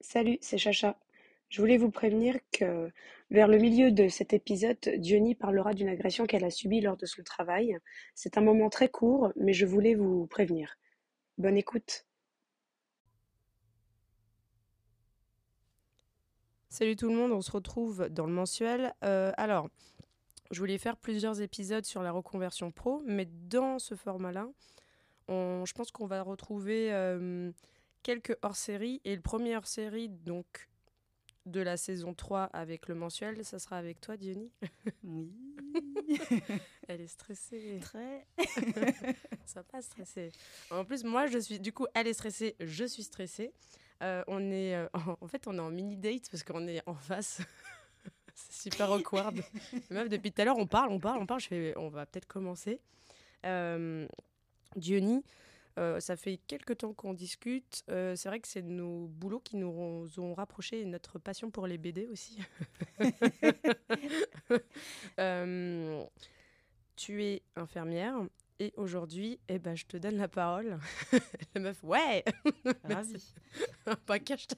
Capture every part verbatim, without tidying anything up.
Salut, c'est Chacha. Je voulais vous prévenir que vers le milieu de cet épisode, Diony parlera d'une agression qu'elle a subie lors de son travail. C'est un moment très court, mais je voulais vous prévenir. Bonne écoute. Salut tout le monde, on se retrouve dans le mensuel. Euh, alors, je voulais faire plusieurs épisodes sur la reconversion pro, mais dans ce format-là, on- je pense qu'on va retrouver euh, quelques hors-séries. Et le premier hors-série, donc, de la saison trois avec le mensuel, ça sera avec toi, Diony. Oui, Elle est stressée. très. Ça va pas stresser. En plus, moi, je suis. Du coup, elle est stressée, je suis stressée. Euh, on est. euh, en en fait, on est en mini-date parce qu'on est en face. C'est super awkward. Meuf, depuis tout à l'heure, on parle, on parle, on parle. Je fais, on va peut-être commencer. Euh, Diony, euh, ça fait quelques temps qu'on discute. Euh, c'est vrai que c'est nos boulots qui nous ont, ont rapprochés et notre passion pour les B D aussi. Euh, Tu es infirmière et aujourd'hui, eh ben, je te donne la parole. La meuf, ouais. Ravi. Pas cache.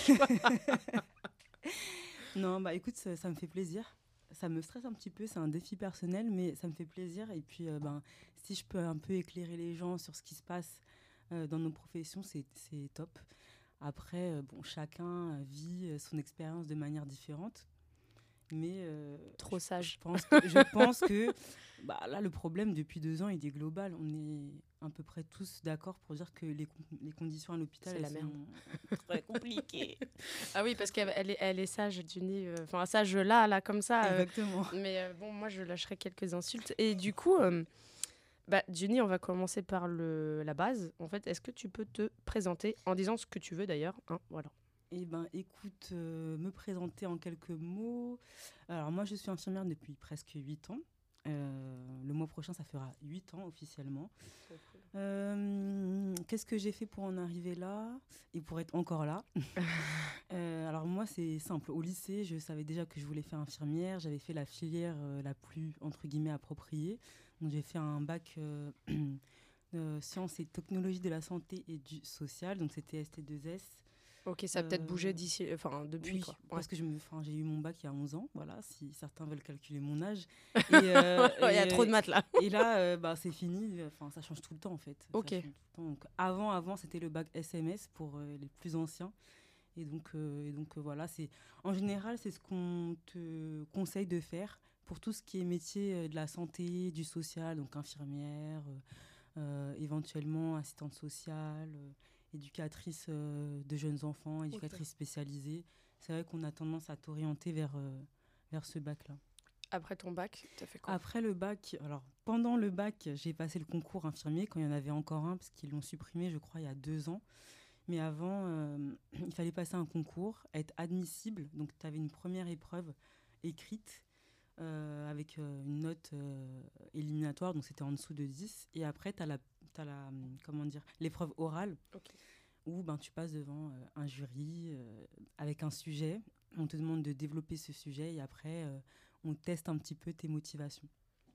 Non, bah écoute, ça, ça me fait plaisir. Ça me stresse un petit peu, c'est un défi personnel, mais ça me fait plaisir. Et puis, euh, ben, si je peux un peu éclairer les gens sur ce qui se passe euh, dans nos professions, c'est c'est top. Après, euh, bon, chacun euh, vit euh, son expérience de manière différente. Mais euh, Trop je, je sage. pense que, je pense que bah, là, le problème depuis deux ans, il est global. On est à peu près tous d'accord pour dire que les, con- les conditions à l'hôpital, C'est elles la merde. sont très compliquées. Ah oui, parce qu'elle elle est, elle est sage, Diony. euh, Enfin, sage là, là, comme ça. euh, Exactement. mais euh, bon, moi, je lâcherai quelques insultes. Et du coup, euh, bah, Diony, on va commencer par le, la base. En fait, est-ce que tu peux te présenter en disant ce que tu veux d'ailleurs, hein, voilà. Eh ben, écoute, euh, me présenter en quelques mots. Alors, moi, je suis infirmière depuis presque huit ans. Euh, le mois prochain, ça fera huit ans officiellement. Euh, Qu'est-ce que j'ai fait pour en arriver là et pour être encore là? Euh, Alors, moi, c'est simple. Au lycée, je savais déjà que je voulais faire infirmière. J'avais fait la filière euh, la plus, entre guillemets, appropriée. Donc, j'ai fait un bac euh, euh, sciences et technologies de la santé et du social. Donc, c'était S T deux S. Ok, ça a peut-être bougé Euh, d'ici, enfin, depuis, oui, quoi. Ouais. parce que je me, enfin, j'ai eu mon bac il y a onze ans, voilà, si certains veulent calculer mon âge. Et, euh, Il y a trop de et, maths, là. et là, euh, bah, c'est fini, enfin, ça change tout le temps, en fait. Ça Ok. change tout le temps. Donc, avant, avant, c'était le bac S M S pour euh, les plus anciens. Et donc, euh, et donc euh, voilà, c'est, en général, c'est ce qu'on te conseille de faire pour tout ce qui est métier euh, de la santé, du social, donc infirmière, euh, euh, éventuellement assistante sociale, euh, éducatrice euh, de jeunes enfants, Ok. éducatrice spécialisée. C'est vrai qu'on a tendance à t'orienter vers, euh, vers ce bac-là. Après ton bac, t'as fait quoi? Après le bac, alors pendant le bac, j'ai passé le concours infirmier quand il y en avait encore un, parce qu'ils l'ont supprimé, je crois, il y a deux ans. Mais avant, euh, il fallait passer un concours, être admissible. Donc, tu avais une première épreuve écrite euh, avec euh, une note euh, éliminatoire, donc c'était en dessous de dix. Et après, tu as la, t'as la, hum, comment dire, l'épreuve orale Ok. où ben, tu passes devant euh, un jury euh, avec un sujet. On te demande de développer ce sujet et après, euh, on teste un petit peu tes motivations.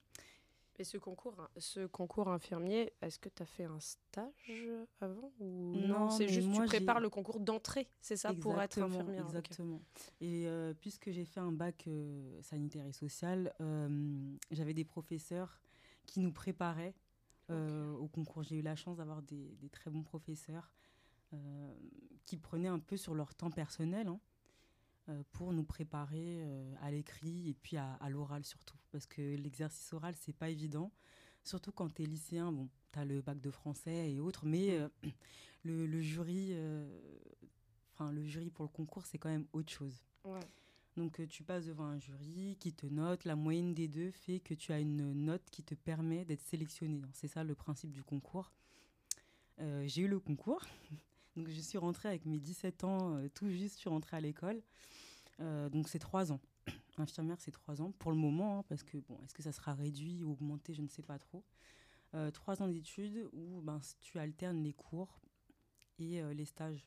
Et ce concours, hein, ce concours infirmier, est-ce que tu as fait un stage avant ou non? Non, C'est mais juste tu moi, prépares j'ai... le concours d'entrée, c'est ça, pour être Exactement, infirmière. Ok. exactement. Et euh, puisque j'ai fait un bac euh, sanitaire et social, euh, j'avais des professeurs qui nous préparaient Ok. euh, au concours. J'ai eu la chance d'avoir des, des très bons professeurs euh, qui prenaient un peu sur leur temps personnel hein, euh, pour nous préparer euh, à l'écrit et puis à, à l'oral surtout. Parce que l'exercice oral, c'est pas évident. Surtout quand tu es lycéen, bon, tu as le bac de français et autres, mais Mm. euh, le, le jury euh, enfin le jury pour le concours, c'est quand même autre chose. Ouais. Donc euh, tu passes devant un jury qui te note, la moyenne des deux fait que tu as une note qui te permet d'être sélectionné. C'est ça le principe du concours. Euh, j'ai eu le concours, donc je suis rentrée avec mes dix-sept ans, euh, tout juste, je suis rentrée à l'école. Euh, donc c'est trois ans. Infirmière, c'est trois ans pour le moment, hein, parce que bon, est-ce que ça sera réduit ou augmenté, je ne sais pas trop. Euh, trois ans d'études où ben, tu alternes les cours et euh, les stages.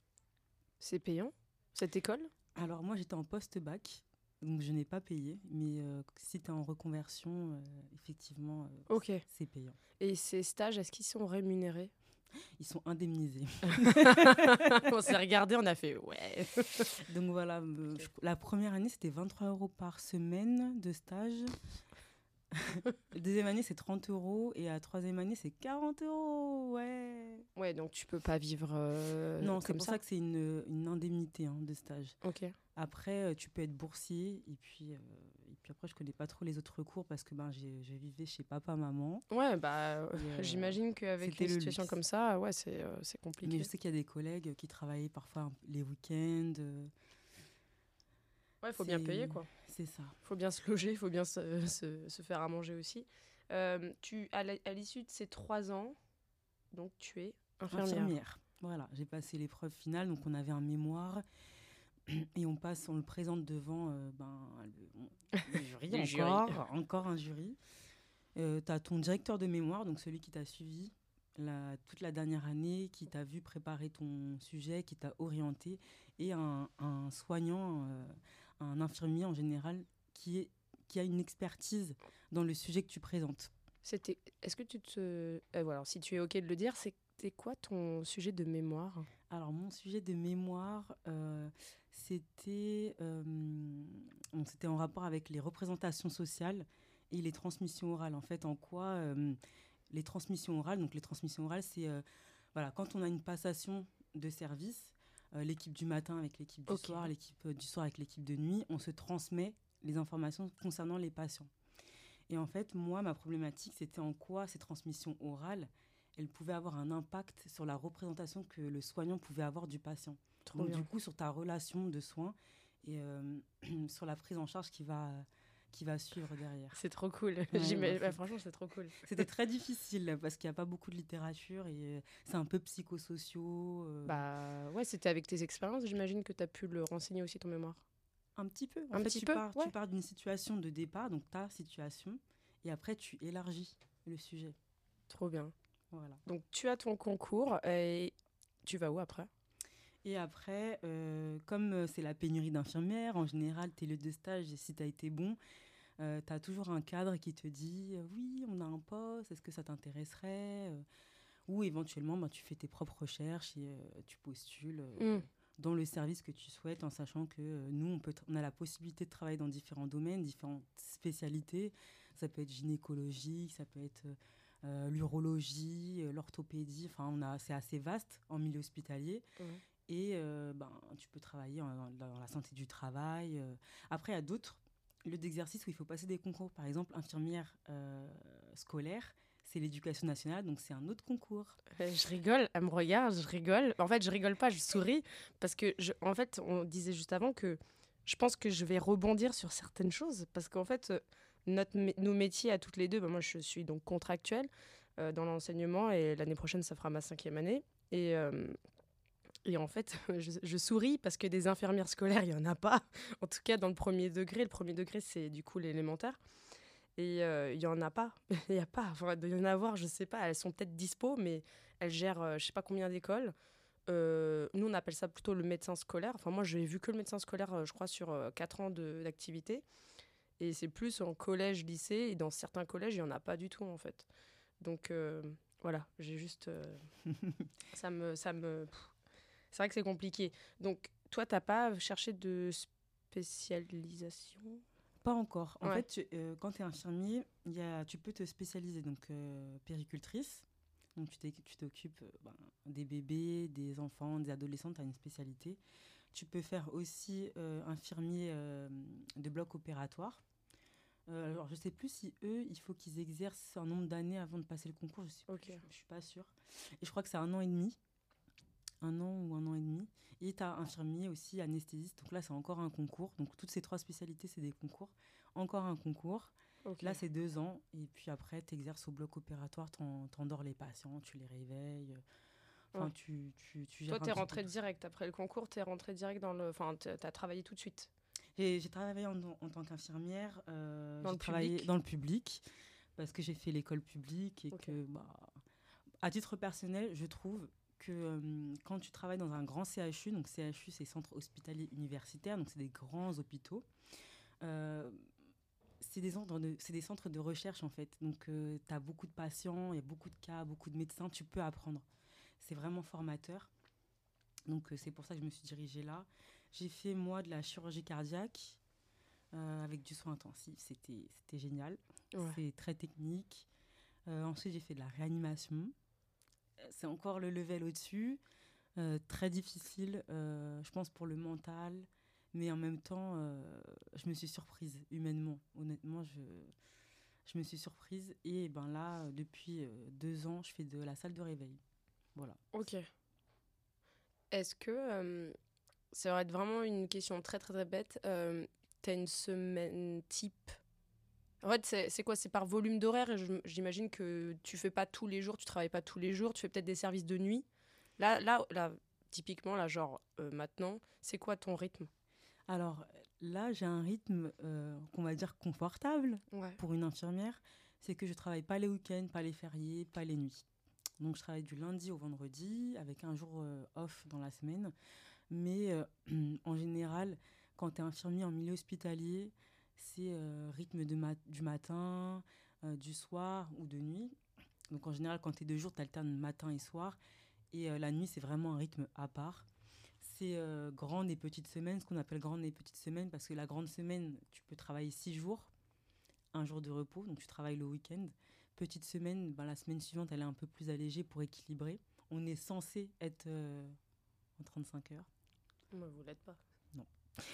C'est payant, cette école? Alors moi j'étais en post-bac, donc je n'ai pas payé, mais euh, si tu es en reconversion, euh, effectivement, euh, Ok. c'est payant. Et ces stages, est-ce qu'ils sont rémunérés? Ils sont indemnisés. On s'est regardé, on a fait ouais. Donc voilà, euh, je- la première année, c'était vingt-trois euros par semaine de stage. Deuxième année, c'est trente euros. Et la troisième année, c'est quarante euros. Ouais. Ouais, donc tu peux pas vivre euh, Non, c'est comme pour ça. ça que c'est une, une indemnité hein, de stage. Ok. Après, euh, tu peux être boursier. Et puis, euh, et puis après, je connais pas trop les autres cours parce que ben, j'ai, je vivais chez papa, maman. Ouais, bah euh, Et, euh, j'imagine qu'avec c'était une le situation luxe. comme ça, ouais, c'est euh, c'est Mais compliqué. je sais qu'il y a des collègues qui travaillaient parfois un- les week-ends. euh, Ouais, faut bien payer c'est, quoi. c'est ça. Faut bien se loger, faut bien se, se, se faire à manger aussi. Euh, tu, à la- à l'issue de ces trois ans, donc tu es infirmière. Infirmière. Voilà, j'ai passé l'épreuve finale. Donc, on avait un mémoire. Et on passe, on le présente devant euh, ben, le, le jury, Le jury. encore, encore un jury. Euh, tu as ton directeur de mémoire, donc celui qui t'a suivi la, toute la dernière année, qui t'a vu préparer ton sujet, qui t'a orienté, et un, un soignant, euh, un infirmier en général, qui, est, qui a une expertise dans le sujet que tu présentes. C'était. Est-ce que tu te. Euh, voilà, si tu es ok de le dire, c'était quoi ton sujet de mémoire? Alors, mon sujet de mémoire, euh, c'était, euh, bon, c'était en rapport avec les représentations sociales et les transmissions orales. En fait, en quoi euh, les transmissions orales, donc les transmissions orales, c'est euh, voilà, quand on a une passation de service, euh, l'équipe du matin avec l'équipe du Ok. soir, l'équipe euh, du soir avec l'équipe de nuit, on se transmet les informations concernant les patients. Et en fait, moi, ma problématique, c'était en quoi ces transmissions orales, elles pouvaient avoir un impact sur la représentation que le soignant pouvait avoir du patient. Trop Donc, bien. du coup, sur ta relation de soins et euh, sur la prise en charge qui va, qui va suivre derrière. C'est trop cool. Ouais, J'imagine- bah, bah, franchement, c'est trop cool. c'était très difficile parce qu'il n'y a pas beaucoup de littérature et euh, c'est un peu psychosociaux. euh, Bah ouais, c'était avec tes expériences, j'imagine que tu as pu le renseigner aussi ton mémoire. Un petit peu. En Un fait, petit tu peu, pars, ouais. tu pars d'une situation de départ, donc ta situation, et après, tu élargis le sujet. Trop bien. Voilà. Donc tu as ton concours et tu vas où après? Et après, euh, comme euh, c'est la pénurie d'infirmières, en général, tes lieux de stage, si tu as été bon, euh, tu as toujours un cadre qui te dit euh, oui, on a un poste, est-ce que ça t'intéresserait euh, Ou éventuellement, ben, tu fais tes propres recherches et euh, tu postules euh, Mm. dans le service que tu souhaites, en sachant que euh, nous, on, peut tra- on a la possibilité de travailler dans différents domaines, différentes spécialités. Ça peut être gynécologie, ça peut être euh, euh, l'urologie, euh, l'orthopédie. Enfin, on a, c'est assez vaste en milieu hospitalier. Ouais. Et euh, ben, tu peux travailler en- dans, dans la santé du travail. euh. Après, il y a d'autres lieux d'exercice où il faut passer des concours. Par exemple, infirmière euh, scolaire, c'est l'éducation nationale, donc c'est un autre concours. Euh, Je rigole, elle me regarde, je rigole. En fait, je rigole pas, je souris parce que, je, en fait, on disait juste avant que je pense que je vais rebondir sur certaines choses parce qu'en fait, euh, notre, mé- nos métiers à toutes les deux, bah, moi je suis donc contractuelle euh, dans l'enseignement et l'année prochaine ça fera ma cinquième année. Et, euh, et en fait, je, je souris parce que des infirmières scolaires, il y en a pas. En tout cas, dans le premier degré, le premier degré c'est du coup l'élémentaire. Et euh, il y en a pas. Il y a pas. Enfin, il doit y en avoir, je sais pas. Elles sont peut-être dispo, mais elles gèrent euh, je sais pas combien d'écoles. Euh, nous, on appelle ça plutôt le médecin scolaire. Enfin, moi, j'ai vu que le médecin scolaire, euh, je crois, sur euh, quatre ans de- d'activité. Et c'est plus en collège, lycée. Et dans certains collèges, il y en a pas du tout, en fait. Donc, euh, voilà. J'ai juste... euh, ça me... Ça me pff. C'est vrai que c'est compliqué. Donc, toi, t'as pas cherché de spécialisation? Pas encore. En Ouais. fait, tu- euh, quand tu es infirmier, il y a, tu peux te spécialiser. Donc, euh, péricultrice, donc tu t'es- tu t'occupes euh, ben, des bébés, des enfants, des adolescents, tu as une spécialité. Tu peux faire aussi euh, infirmier euh, de bloc opératoire. Euh, alors, je sais plus si eux, il faut qu'ils exercent un nombre d'années avant de passer le concours. Je sais plus, Ok. je, je suis pas sûre. Et je crois que c'est un an et demi. Un an ou un an et demi. Et tu as infirmier aussi, anesthésiste. Donc là, c'est encore un concours. Donc toutes ces trois spécialités, c'est des concours. Encore un concours. Ok. Là, c'est deux ans. Et puis après, tu exerces au bloc opératoire, t'en- t'endors les patients, tu les réveilles. Enfin, Ouais. tu, tu, tu Toi, gères un t'es petit rentré peu. direct après le concours, t'es rentré direct dans le. Enfin, t'as t'as travaillé tout de suite. J'ai j'ai travaillé en, en tant qu'infirmière. euh, Dans j'ai le travaillé public? dans le public parce que j'ai fait l'école publique et Ok. que, bah, à titre personnel, je trouve que euh, quand tu travailles dans un grand C H U, donc C H U, c'est Centre Hospitalier Universitaire, donc c'est des grands hôpitaux, euh, c'est des, centres de, c'est des centres de recherche en fait. Donc tu as beaucoup de patients, il y a beaucoup de cas, beaucoup de médecins, tu peux apprendre. c'est vraiment formateur. Donc, euh, c'est pour ça que je me suis dirigée là. J'ai fait, moi, de la chirurgie cardiaque euh, avec du soin intensif. C'était, c'était génial. Ouais. C'est très technique. Euh, ensuite, j'ai fait de la réanimation. C'est encore le level au-dessus. Euh, très difficile, euh, je pense, pour le mental. Mais en même temps, euh, je me suis surprise humainement. Honnêtement, je, je me suis surprise. Et ben là, depuis euh, deux ans, je fais de la salle de réveil. Voilà. Ok. Est-ce que, euh, ça va être vraiment une question très très très bête, euh, t'as une semaine type? En fait, c'est, c'est quoi? C'est par volume d'horaire et je- j'imagine que tu fais pas tous les jours, tu travailles pas tous les jours, tu fais peut-être des services de nuit. Là, là, là typiquement, là, genre euh, maintenant, c'est quoi ton rythme? Alors là, j'ai un rythme euh, qu'on va dire confortable Ouais. pour une infirmière. C'est que je travaille pas les week-ends, pas les fériés, pas les nuits. Donc je travaille du lundi au vendredi avec un jour euh, off dans la semaine. Mais euh, en général, quand tu es infirmier en milieu hospitalier, c'est euh, rythme de mat- du matin, euh, du soir ou de nuit. Donc en général, quand tu es de jour, tu alternes matin et soir. Et euh, la nuit, c'est vraiment un rythme à part. C'est euh, grande et petite semaine, ce qu'on appelle grande et petite semaine, parce que la grande semaine, tu peux travailler six jours, un jour de repos, donc tu travailles le week-end. Petite semaine, ben, la semaine suivante, elle est un peu plus allégée pour équilibrer. On est censé être euh, en trente-cinq heures. Moi, vous l'êtes pas. Non.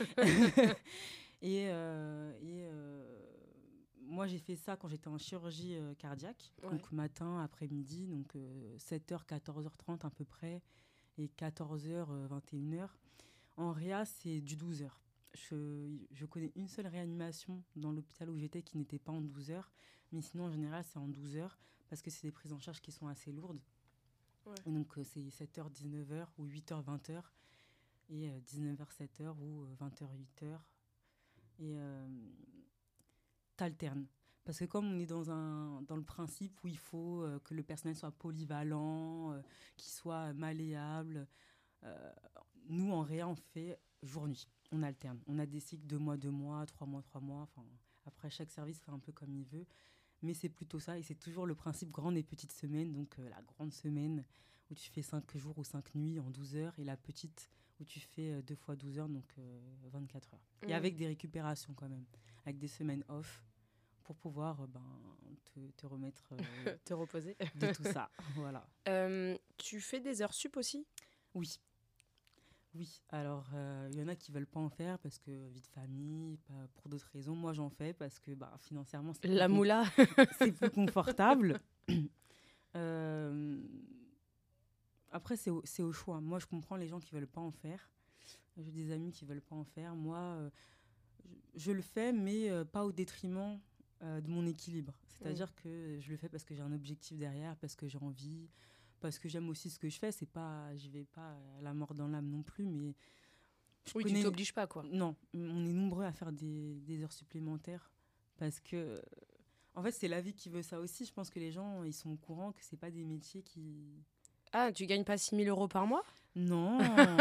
et euh, et euh, moi, j'ai fait ça quand j'étais en chirurgie euh, cardiaque, Ouais. donc matin, après-midi, donc euh, sept heures, quatorze heures trente à peu près, et quatorze heures, vingt et une heures. En réa, c'est du douze heures. Je, je connais une seule réanimation dans l'hôpital où j'étais qui n'était pas en douze heures, mais sinon, en général, c'est en douze heures, parce que c'est des prises en charge qui sont assez lourdes. Ouais. Et donc, euh, c'est sept heures, dix-neuf heures, ou huit heures, vingt heures, et euh, dix-neuf heures, sept heures, ou euh, vingt heures, huit heures. Et euh, t'alternes. Parce que comme on est dans, un, dans le principe où il faut euh, que le personnel soit polyvalent, euh, qu'il soit malléable, euh, nous, en réa, on fait jour-nuit. On alterne. On a des cycles deux mois, deux mois, trois mois, trois mois. Enfin, après, chaque service fait un peu comme il veut. Mais c'est plutôt ça. Et c'est toujours le principe grande et petite semaine. Donc, euh, la grande semaine où tu fais cinq jours ou cinq nuits en douze heures. Et la petite où tu fais euh, deux fois douze heures, donc euh, vingt-quatre heures. Mmh. Et avec des récupérations quand même. Avec des semaines off pour pouvoir euh, ben, te, te remettre euh, Te reposer. de tout ça. Voilà. Euh, tu fais des heures sup aussi? Oui. Oui, alors il euh, y en a qui veulent pas en faire parce que vie de famille, pas pour d'autres raisons. Moi, j'en fais parce que bah, financièrement, c'est La plus, con- moula. c'est plus confortable. Euh, Après, c'est au, c'est au choix. Moi, je comprends les gens qui veulent pas en faire. J'ai des amis qui veulent pas en faire. Moi, euh, je, je le fais, mais euh, pas au détriment euh, de mon équilibre. C'est-à-dire Mm. que je le fais parce que j'ai un objectif derrière, parce que j'ai envie, parce que j'aime aussi ce que je fais. C'est pas, je vais pas à la mort dans l'âme non plus, mais je Oui, connais... tu t'obliges pas, quoi. Non, on est nombreux à faire des, des heures supplémentaires parce que, en fait, c'est la vie qui veut ça aussi. Je pense que les gens, ils sont au courant que c'est pas des métiers qui... Ah, tu gagnes pas six mille euros par mois? Non,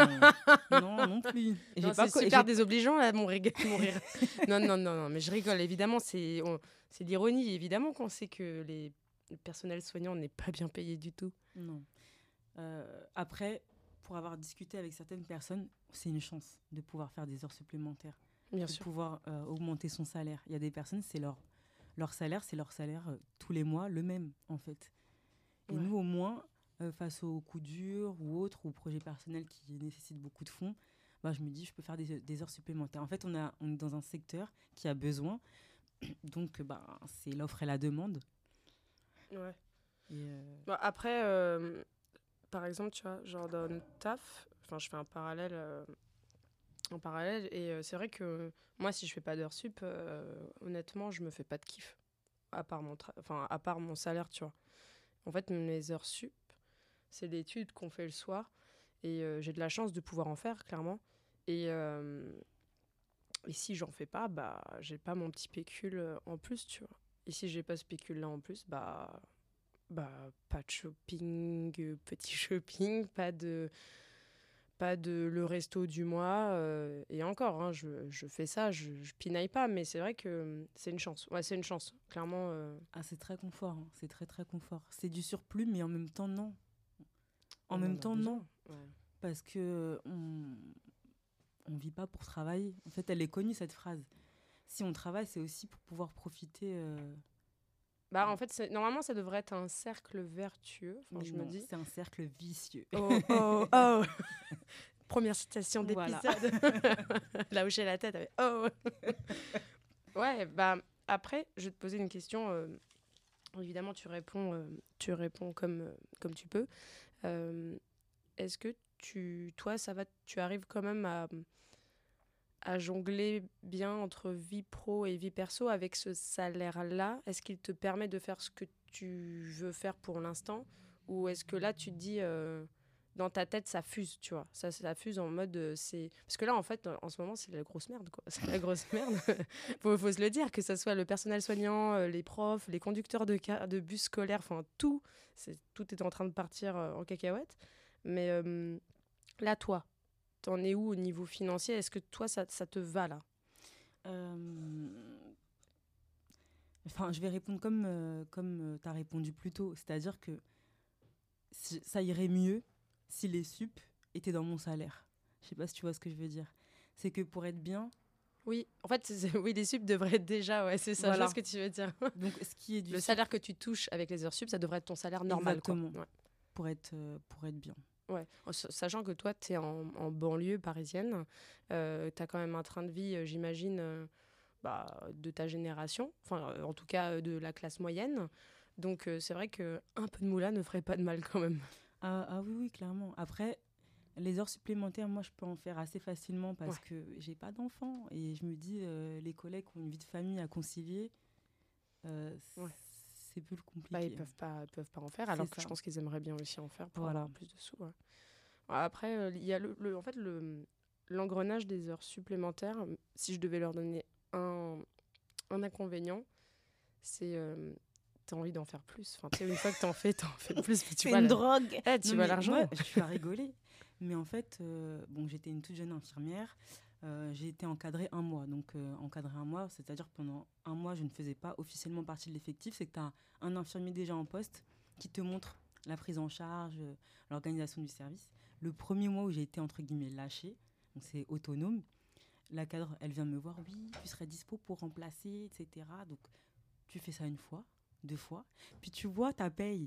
non, non plus. Et Non, j'ai pas c'est co- super j'ai- désobligeant, là, mon, rig- mon rire. Non, non, non, non, mais je rigole. Évidemment, c'est, on- c'est l'ironie. Évidemment qu'on sait que les le personnel soignant n'est pas bien payé du tout. Non. Euh, après, pour avoir discuté avec certaines personnes, c'est une chance de pouvoir faire des heures supplémentaires, Bien de sûr. pouvoir euh, augmenter son salaire. Il y a des personnes, c'est leur, leur salaire, c'est leur salaire euh, tous les mois, le même, en fait. Et Ouais. nous, au moins, euh, face aux coups durs ou autres, ou projets personnels qui nécessitent beaucoup de fonds, bah, je me dis, je peux faire des, des heures supplémentaires. En fait, on, a, on est dans un secteur qui a besoin, donc bah, c'est l'offre et la demande. Ouais. Et, euh, Bon, après, euh, par exemple, tu vois, genre dans notre taf, enfin, je fais un parallèle, euh, en parallèle, et euh, c'est vrai que moi, si je fais pas d'heures sup, euh, honnêtement, je me fais pas de kiff, à part mon, tra- enfin, à part mon salaire, tu vois. En fait, mes heures sup, c'est l'étude qu'on fait le soir, et euh, j'ai de la chance de pouvoir en faire, clairement. Et, euh, et si j'en fais pas, bah, j'ai pas mon petit pécule euh, en plus, tu vois. Et si j'ai pas ce pécule-là en plus, bah, bah, pas de shopping, euh, petit shopping, pas de, pas de le resto du mois. euh, et encore, hein, je, je fais ça, je, je pinaille pas, mais c'est vrai que euh, c'est une chance. Ouais, c'est une chance, clairement. euh. ah, c'est très confort, hein. C'est très très confort. C'est du surplus, mais en même temps, non. En On même en a temps, besoin. non. Ouais. Parce que on on vit pas pour travailler. En fait, elle est connue, cette phrase. Si on travaille, c'est aussi pour pouvoir profiter. euh, Bah, en fait, c'est- normalement, ça devrait être un cercle vertueux. Enfin, Mais je me non, dis. c'est un cercle vicieux. Oh, oh, oh. Première citation Voilà. d'épisode. Là où j'ai la tête avec oh. Ouais, bah après, je vais te poser une question. euh, évidemment, tu réponds, euh, tu réponds comme, euh, comme tu peux. Euh, est-ce que tu, toi, ça va, tu arrives quand même à, à jongler bien entre vie pro et vie perso avec ce salaire-là? Est-ce qu'il te permet de faire ce que tu veux faire pour l'instant? Ou est-ce que là, tu te dis, euh, dans ta tête, ça fuse, tu vois? Ça, ça fuse en mode, euh, c'est... Parce que là, en fait, en ce moment, c'est la grosse merde, quoi. C'est la grosse merde. faut, faut se le dire, que ce soit le personnel soignant, euh, les profs, les conducteurs de, ca- de bus scolaires, enfin, tout. C'est, tout est en train de partir euh, en cacahuète. Mais euh, là, toi, t'en es où au niveau financier? Est-ce que toi, ça, ça te va, là? Euh, Enfin, je vais répondre comme, euh, comme tu as répondu plus tôt. C'est-à-dire que si- ça irait mieux si les sup étaient dans mon salaire. Je sais pas si tu vois ce que je veux dire. C'est que pour être bien, Oui, en fait, c'est- c'est- oui, les subs devraient être déjà, ouais, c'est ça, je Voilà. vois ce que tu veux dire. donc ce qui est du Le sup, salaire que tu touches avec les heures sub, ça devrait être ton salaire normal, quoi. Exactement. Ouais. pour être, euh, pour être bien. Ouais. En sa- Sachant que toi, tu es en, en banlieue parisienne, euh, tu as quand même un train de vie, euh, j'imagine, euh, bah, de ta génération, enfin, euh, en tout cas euh, de la classe moyenne. Donc, euh, c'est vrai qu'un peu de moula ne ferait pas de mal quand même. Ah, ah oui, oui, clairement. Après, les heures supplémentaires, moi, je peux en faire assez facilement parce Ouais. que j'ai pas d'enfants. Et je me dis, euh, les collègues qui ont une vie de famille à concilier, euh, Ouais. c'est plus compliqué. Bah, ils peuvent pas, ils peuvent pas en faire, alors C'est que je ça. pense qu'ils aimeraient bien aussi en faire pour Voilà. avoir plus de sous. Ouais. Après, euh, il y a le, le- en fait, le, l'engrenage des heures supplémentaires, si je devais leur donner un, un inconvénient, c'est euh, t'as envie d'en faire plus. Enfin, tu sais, une fois que t'en fais, t'en fais plus. mais tu C'est vois une la- drogue. Eh, tu Non, vois mais l'argent. moi, je suis à rigoler. Mais en fait, euh, bon, j'étais une toute jeune infirmière. Euh, j'ai été encadrée un mois. Donc, euh, encadrée un mois, c'est-à-dire que pendant un mois, je ne faisais pas officiellement partie de l'effectif. C'est que tu as un infirmier déjà en poste qui te montre la prise en charge, euh, l'organisation du service. Le premier mois où j'ai été, entre guillemets, lâchée, donc c'est autonome, la cadre, elle vient me voir, oui, tu serais dispo pour remplacer, et cetera. Donc, tu fais ça une fois, deux fois, puis tu vois ta paye.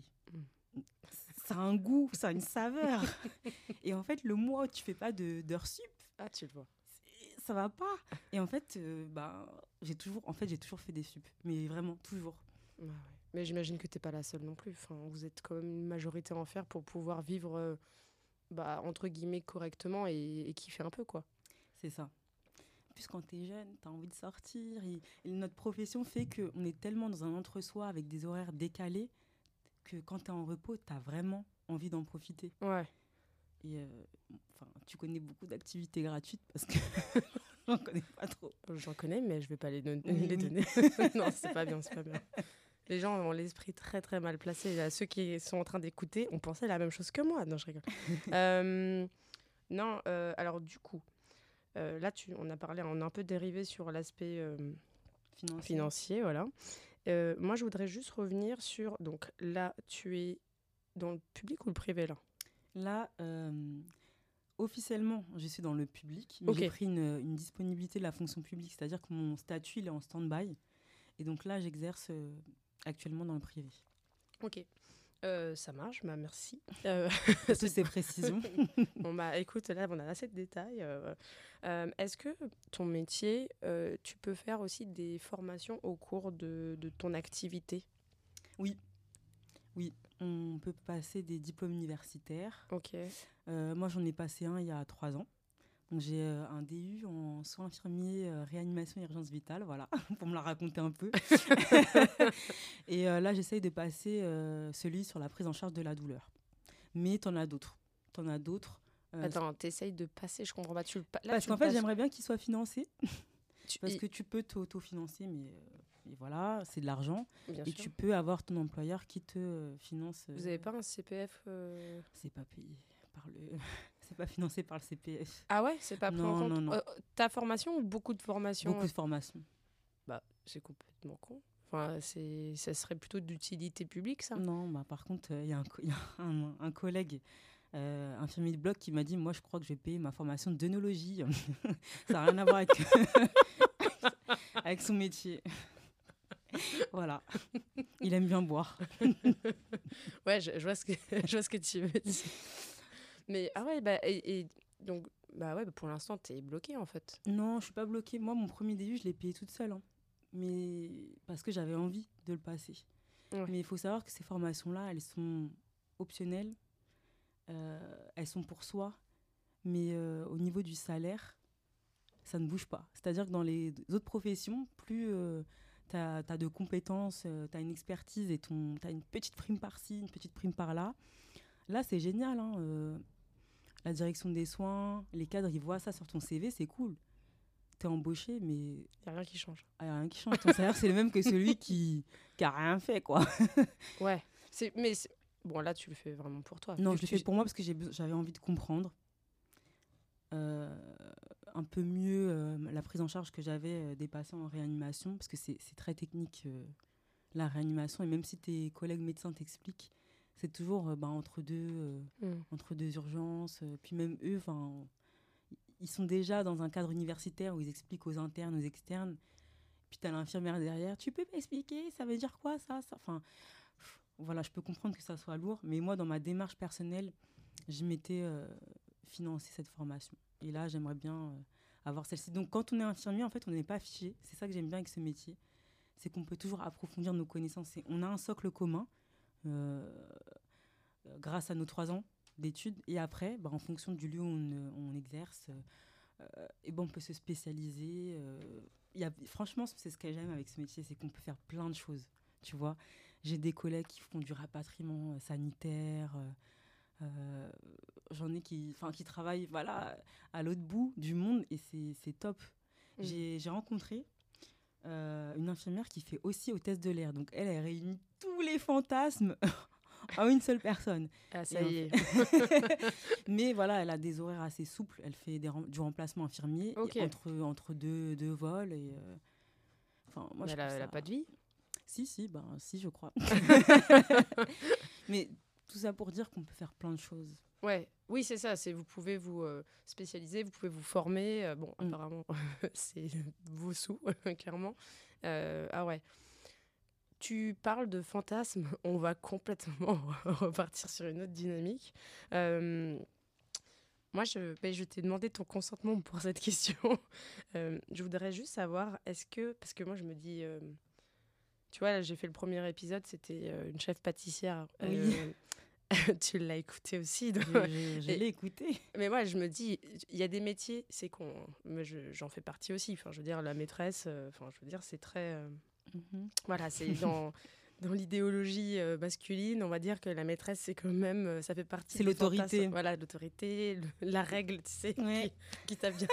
Ça a un goût, ça a une saveur. Et en fait, le mois où tu fais pas de, d'heures sup, Ah, tu le vois. c'est- ça va pas. Et en fait, euh, bah, j'ai toujours, en fait, j'ai toujours fait des sup, mais vraiment toujours. Ouais, ouais. Mais j'imagine que t'es pas la seule non plus. Enfin, vous êtes quand même une majorité à en faire pour pouvoir vivre, euh, bah, entre guillemets, correctement et, et kiffer un peu, quoi. C'est ça. En plus, quand t'es jeune, t'as envie de sortir. Et, et notre profession fait qu'on est tellement dans un entre-soi avec des horaires décalés que quand t'es en repos, t'as vraiment envie d'en profiter. Ouais. Et euh, enfin, tu connais beaucoup d'activités gratuites parce que j'en connais pas trop. J'en connais, mais je vais pas les, don- Oui, les oui. donner. Non, c'est pas bien, c'est pas bien. Les gens ont l'esprit très très mal placé. Là, ceux qui sont en train d'écouter ont pensé la même chose que moi. Non, je rigole. Euh, non, euh, alors du coup, euh, là, tu, on a parlé, on a un peu dérivé sur l'aspect euh, Financier. financier, voilà. Euh, moi, je voudrais juste revenir sur, donc là, tu es dans le public ou le privé, là? Là, euh, officiellement, je suis dans le public, mais Ok. j'ai pris une, une disponibilité de la fonction publique, c'est-à-dire que mon statut il est en stand-by. Et donc là, j'exerce euh, actuellement dans le privé. Ok. Euh, ça marche, bah merci. Euh, Toutes ces précisions. Bon, bah écoute, là, on a assez de détails. euh, euh, Est-ce que ton métier, euh, tu peux faire aussi des formations au cours de, de ton activité? Oui, oui, on peut passer des diplômes universitaires. Ok. Euh, moi, j'en ai passé un il y a trois ans. Donc, j'ai euh, un D U en soins infirmiers, euh, réanimation et urgence vitale, voilà, pour me la raconter un peu. Et euh, là, j'essaye de passer euh, celui sur la prise en charge de la douleur. Mais t'en as d'autres. T'en as d'autres. euh, Attends, t'essayes de passer, je comprends pas. Tu le pa- là, parce tu qu'en le fait, passes- j'aimerais bien qu'il soit financé. tu- Parce il- que tu peux t'auto-financer, mais euh, et voilà, c'est de l'argent. Bien Et sûr. tu peux avoir ton employeur qui te euh, finance. euh, Vous n'avez pas un C P F euh, C'est pas payé par le. C'est pas financé par le C P F. Ah ouais, c'est pas pris en Non, compte. non, non. Euh, ta formation ou beaucoup de formations? Beaucoup de formations. Bah, c'est complètement con. Enfin, c'est, ça serait plutôt d'utilité publique, ça. Non, bah, par contre, il y a, un, co- y a un, un collègue euh, infirmier de bloc qui m'a dit, moi, je crois que je vais payer ma formation d'œnologie. Ça n'a rien à voir avec, avec son métier. Voilà. Il aime bien boire. Ouais, je, je, vois ce que, je vois ce que tu veux dire. Mais, ah ouais, bah, et, et donc, bah ouais, bah pour l'instant, t'es bloquée, en fait. Non, je suis pas bloquée. Moi, mon premier D U, je l'ai payé toute seule. Hein. Mais parce que j'avais envie de le passer. Ouais. Mais il faut savoir que ces formations-là, elles sont optionnelles. Euh, elles sont pour soi. Mais euh, au niveau du salaire, ça ne bouge pas. C'est-à-dire que dans les autres professions, plus euh, tu as de compétences, euh, tu as une expertise et tu as une petite prime par-ci, une petite prime par-là. Là, c'est génial. Hein, euh, la direction des soins, les cadres, ils voient ça sur ton C V, c'est cool. Tu es embauché, mais il n'y a rien qui change. Il n'y a rien qui change. Ton salaire, c'est le même que celui qui n'a rien fait, quoi. Ouais. C'est, mais c'est... Bon, là, tu le fais vraiment pour toi. Non, Vu je le tu... fais pour moi parce que j'ai, j'avais envie de comprendre euh, un peu mieux euh, la prise en charge que j'avais euh, des patients en réanimation, parce que c'est, c'est très technique, euh, la réanimation. Et même si tes collègues médecins t'expliquent, c'est toujours euh, bah, entre, deux, euh, mm. entre deux urgences. Euh, puis même eux, ils sont déjà dans un cadre universitaire où ils expliquent aux internes, aux externes. Puis tu as l'infirmière derrière. Tu peux m'expliquer, ça veut dire quoi ça, ça Enfin, pff, voilà, je peux comprendre que ça soit lourd. Mais moi, dans ma démarche personnelle, je m'étais euh, financé cette formation. Et là, j'aimerais bien euh, avoir celle-ci. Donc, quand on est infirmier, en fait, on n'est pas fiché. C'est ça que j'aime bien avec ce métier. C'est qu'on peut toujours approfondir nos connaissances. Et on a un socle commun euh, euh, grâce à nos trois ans d'études. Et après, bah, en fonction du lieu où on, on exerce, euh, et ben, on peut se spécialiser. Euh, y a, franchement, c'est ce que j'aime avec ce métier, c'est qu'on peut faire plein de choses. Tu vois, j'ai des collègues qui font du rapatriement sanitaire. Euh, euh, j'en ai qui, qui travaillent voilà, à l'autre bout du monde et c'est, c'est top. Mmh. J'ai, j'ai rencontré euh, une infirmière qui fait aussi hôtesse de l'air. Donc, elle, elle réunit tous les fantasmes à une seule personne. Ah, ça y est. Mais voilà, elle a des horaires assez souples. Elle fait des, du remplacement infirmier okay. entre, entre deux, deux vols. Et, euh, moi, Mais je elle n'a ça... pas de vie. Si, si, ben, si, je crois. Mais tout ça pour dire qu'on peut faire plein de choses. Ouais, oui, c'est ça. C'est, vous pouvez vous euh, spécialiser, vous pouvez vous former. Euh, bon, mm. apparemment, c'est vos sous, clairement. Euh, ah ouais. Tu parles de fantasmes, on va complètement repartir sur une autre dynamique. Euh, moi, je, ben, je t'ai demandé ton consentement pour cette question. Euh, je voudrais juste savoir, est-ce que... Parce que moi, je me dis... Euh, tu vois, là, j'ai fait le premier épisode, c'était euh, une chef pâtissière. Oui. Euh, tu l'as écouté aussi. Donc... Je, je, je l'ai écouté. Mais moi, je me dis, il y a des métiers, c'est qu'on... Mais je, j'en fais partie aussi. Enfin, je veux dire, la maîtresse, enfin, je veux dire, c'est très... Euh, Mmh. Voilà, c'est dans, dans l'idéologie euh, masculine, on va dire que la maîtresse, c'est quand même, euh, ça fait partie... C'est l'autorité. Fantasmes. Voilà, l'autorité, le, la règle, tu sais, ouais. qui, qui t'a bien...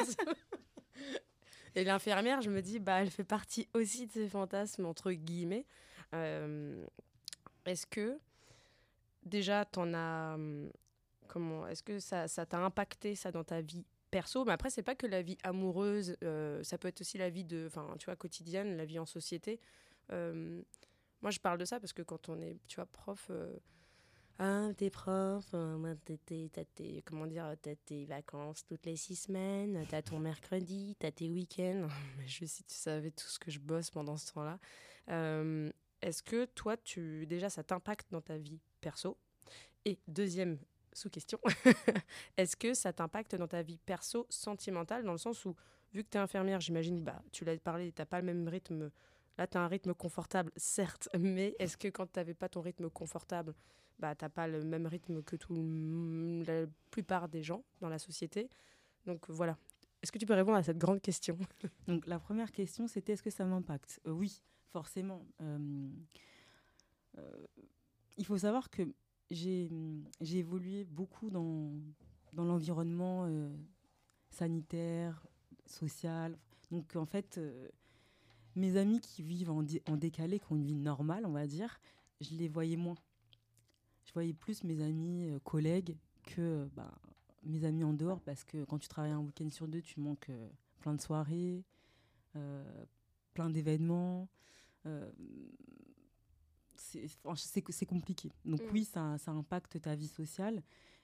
Et l'infirmière, je me dis, bah, elle fait partie aussi de ces fantasmes, entre guillemets. Euh, est-ce que, déjà, t'en as... Comment, est-ce que ça, ça t'a impacté, ça, dans ta vie perso, mais après, c'est pas que la vie amoureuse, euh, ça peut être aussi la vie de, enfin, tu vois, quotidienne, la vie en société. Euh, moi, je parle de ça parce que quand on est, tu vois, prof, euh, ah, t'es prof, euh, t'es, t'es, t'as tes, comment dire, t'as tes vacances toutes les six semaines, t'as ton mercredi, t'as tes week-ends. Je si tu savais tout ce que je bosse pendant ce temps-là. Euh, est-ce que toi, tu, déjà, ça t'impacte dans ta vie perso? Et deuxième sous-question, est-ce que ça t'impacte dans ta vie perso sentimentale, dans le sens où, vu que tu es infirmière, j'imagine, bah, tu l'as parlé, tu n'as pas le même rythme, là tu as un rythme confortable, certes, mais est-ce que quand tu n'avais pas ton rythme confortable, bah, tu n'as pas le même rythme que tout, la plupart des gens dans la société? Donc voilà, est-ce que tu peux répondre à cette grande question? Donc la première question, c'était est-ce que ça m'impacte? euh, Oui, forcément. Euh, euh, il faut savoir que J'ai, j'ai évolué beaucoup dans, dans l'environnement euh, sanitaire, social. Donc, en fait, euh, mes amis qui vivent en, dé- en décalé, qui ont une vie normale, on va dire, je les voyais moins. Je voyais plus mes amis, euh, collègues, que bah, mes amis en dehors, parce que quand tu travailles un week-end sur deux, tu manques euh, plein de soirées, euh, plein d'événements. Euh, C'est, c'est, c'est compliqué. Donc mmh. oui, ça, ça impacte ta vie sociale.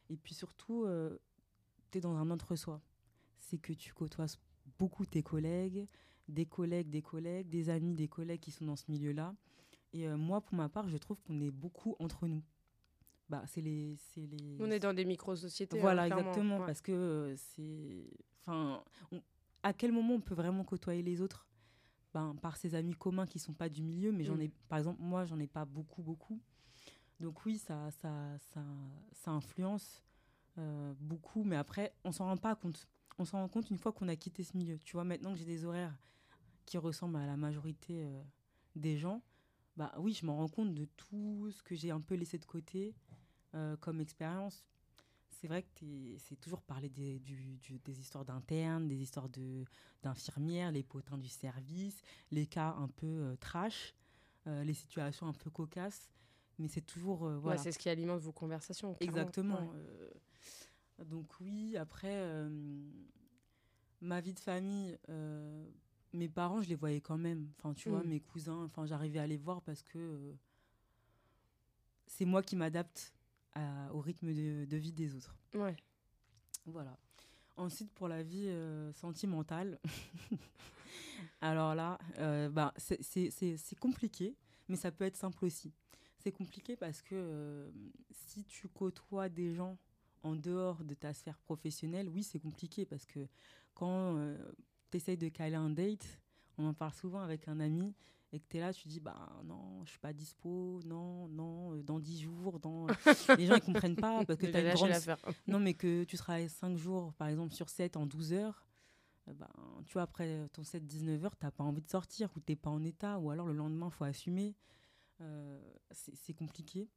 Et puis surtout, euh, tu es dans un entre-soi. C'est que tu côtoies beaucoup tes collègues, des collègues, des collègues, des amis, des collègues qui sont dans ce milieu-là. Et euh, moi, pour ma part, je trouve qu'on est beaucoup entre nous. Bah, c'est les, c'est les... On est dans des micro-sociétés. Voilà, hein, exactement, ouais. parce que euh, c'est... Enfin, on... à quel moment on peut vraiment côtoyer les autres? Ben, par ses amis communs qui ne sont pas du milieu, mais j'en ai, par exemple, moi, j'en ai pas beaucoup, beaucoup. Donc oui, ça, ça, ça, ça influence euh, beaucoup, mais après, on s'en rend pas compte. On s'en rend compte une fois qu'on a quitté ce milieu. Tu vois, maintenant que j'ai des horaires qui ressemblent à la majorité euh, des gens, bah oui, je m'en rends compte de tout ce que j'ai un peu laissé de côté euh, comme expérience. C'est vrai que c'est toujours parler des, du, du, des histoires d'internes, des histoires de, d'infirmières, les potins du service, les cas un peu euh, trash, euh, les situations un peu cocasses. Mais c'est toujours... Euh, voilà. Ouais, c'est ce qui alimente vos conversations. Clairement. Exactement. Ouais. Euh, donc oui, après, euh, ma vie de famille, euh, mes parents, je les voyais quand même. Enfin, tu mm. vois, mes cousins, enfin, j'arrivais à les voir parce que euh, c'est moi qui m'adapte à, au rythme de, de vie des autres. Ouais. Voilà. Ensuite, pour la vie euh, sentimentale, alors là, euh, bah, c'est, c'est, c'est, c'est compliqué, mais ça peut être simple aussi. C'est compliqué parce que euh, si tu côtoies des gens en dehors de ta sphère professionnelle, oui, c'est compliqué parce que quand euh, tu essayes de caler un date, on en parle souvent avec un ami, et que tu es là, tu dis, bah non, je suis pas dispo, non, non, dans dix jours, dans... les gens ils comprennent pas parce que tu as une grande... Non, mais que tu travailles cinq jours, par exemple, sur sept en douze heures, euh, bah, tu vois, après ton sept dix-neuf heures, tu n'as pas envie de sortir ou tu n'es pas en état, ou alors le lendemain, il faut assumer. Euh, c'est, c'est compliqué.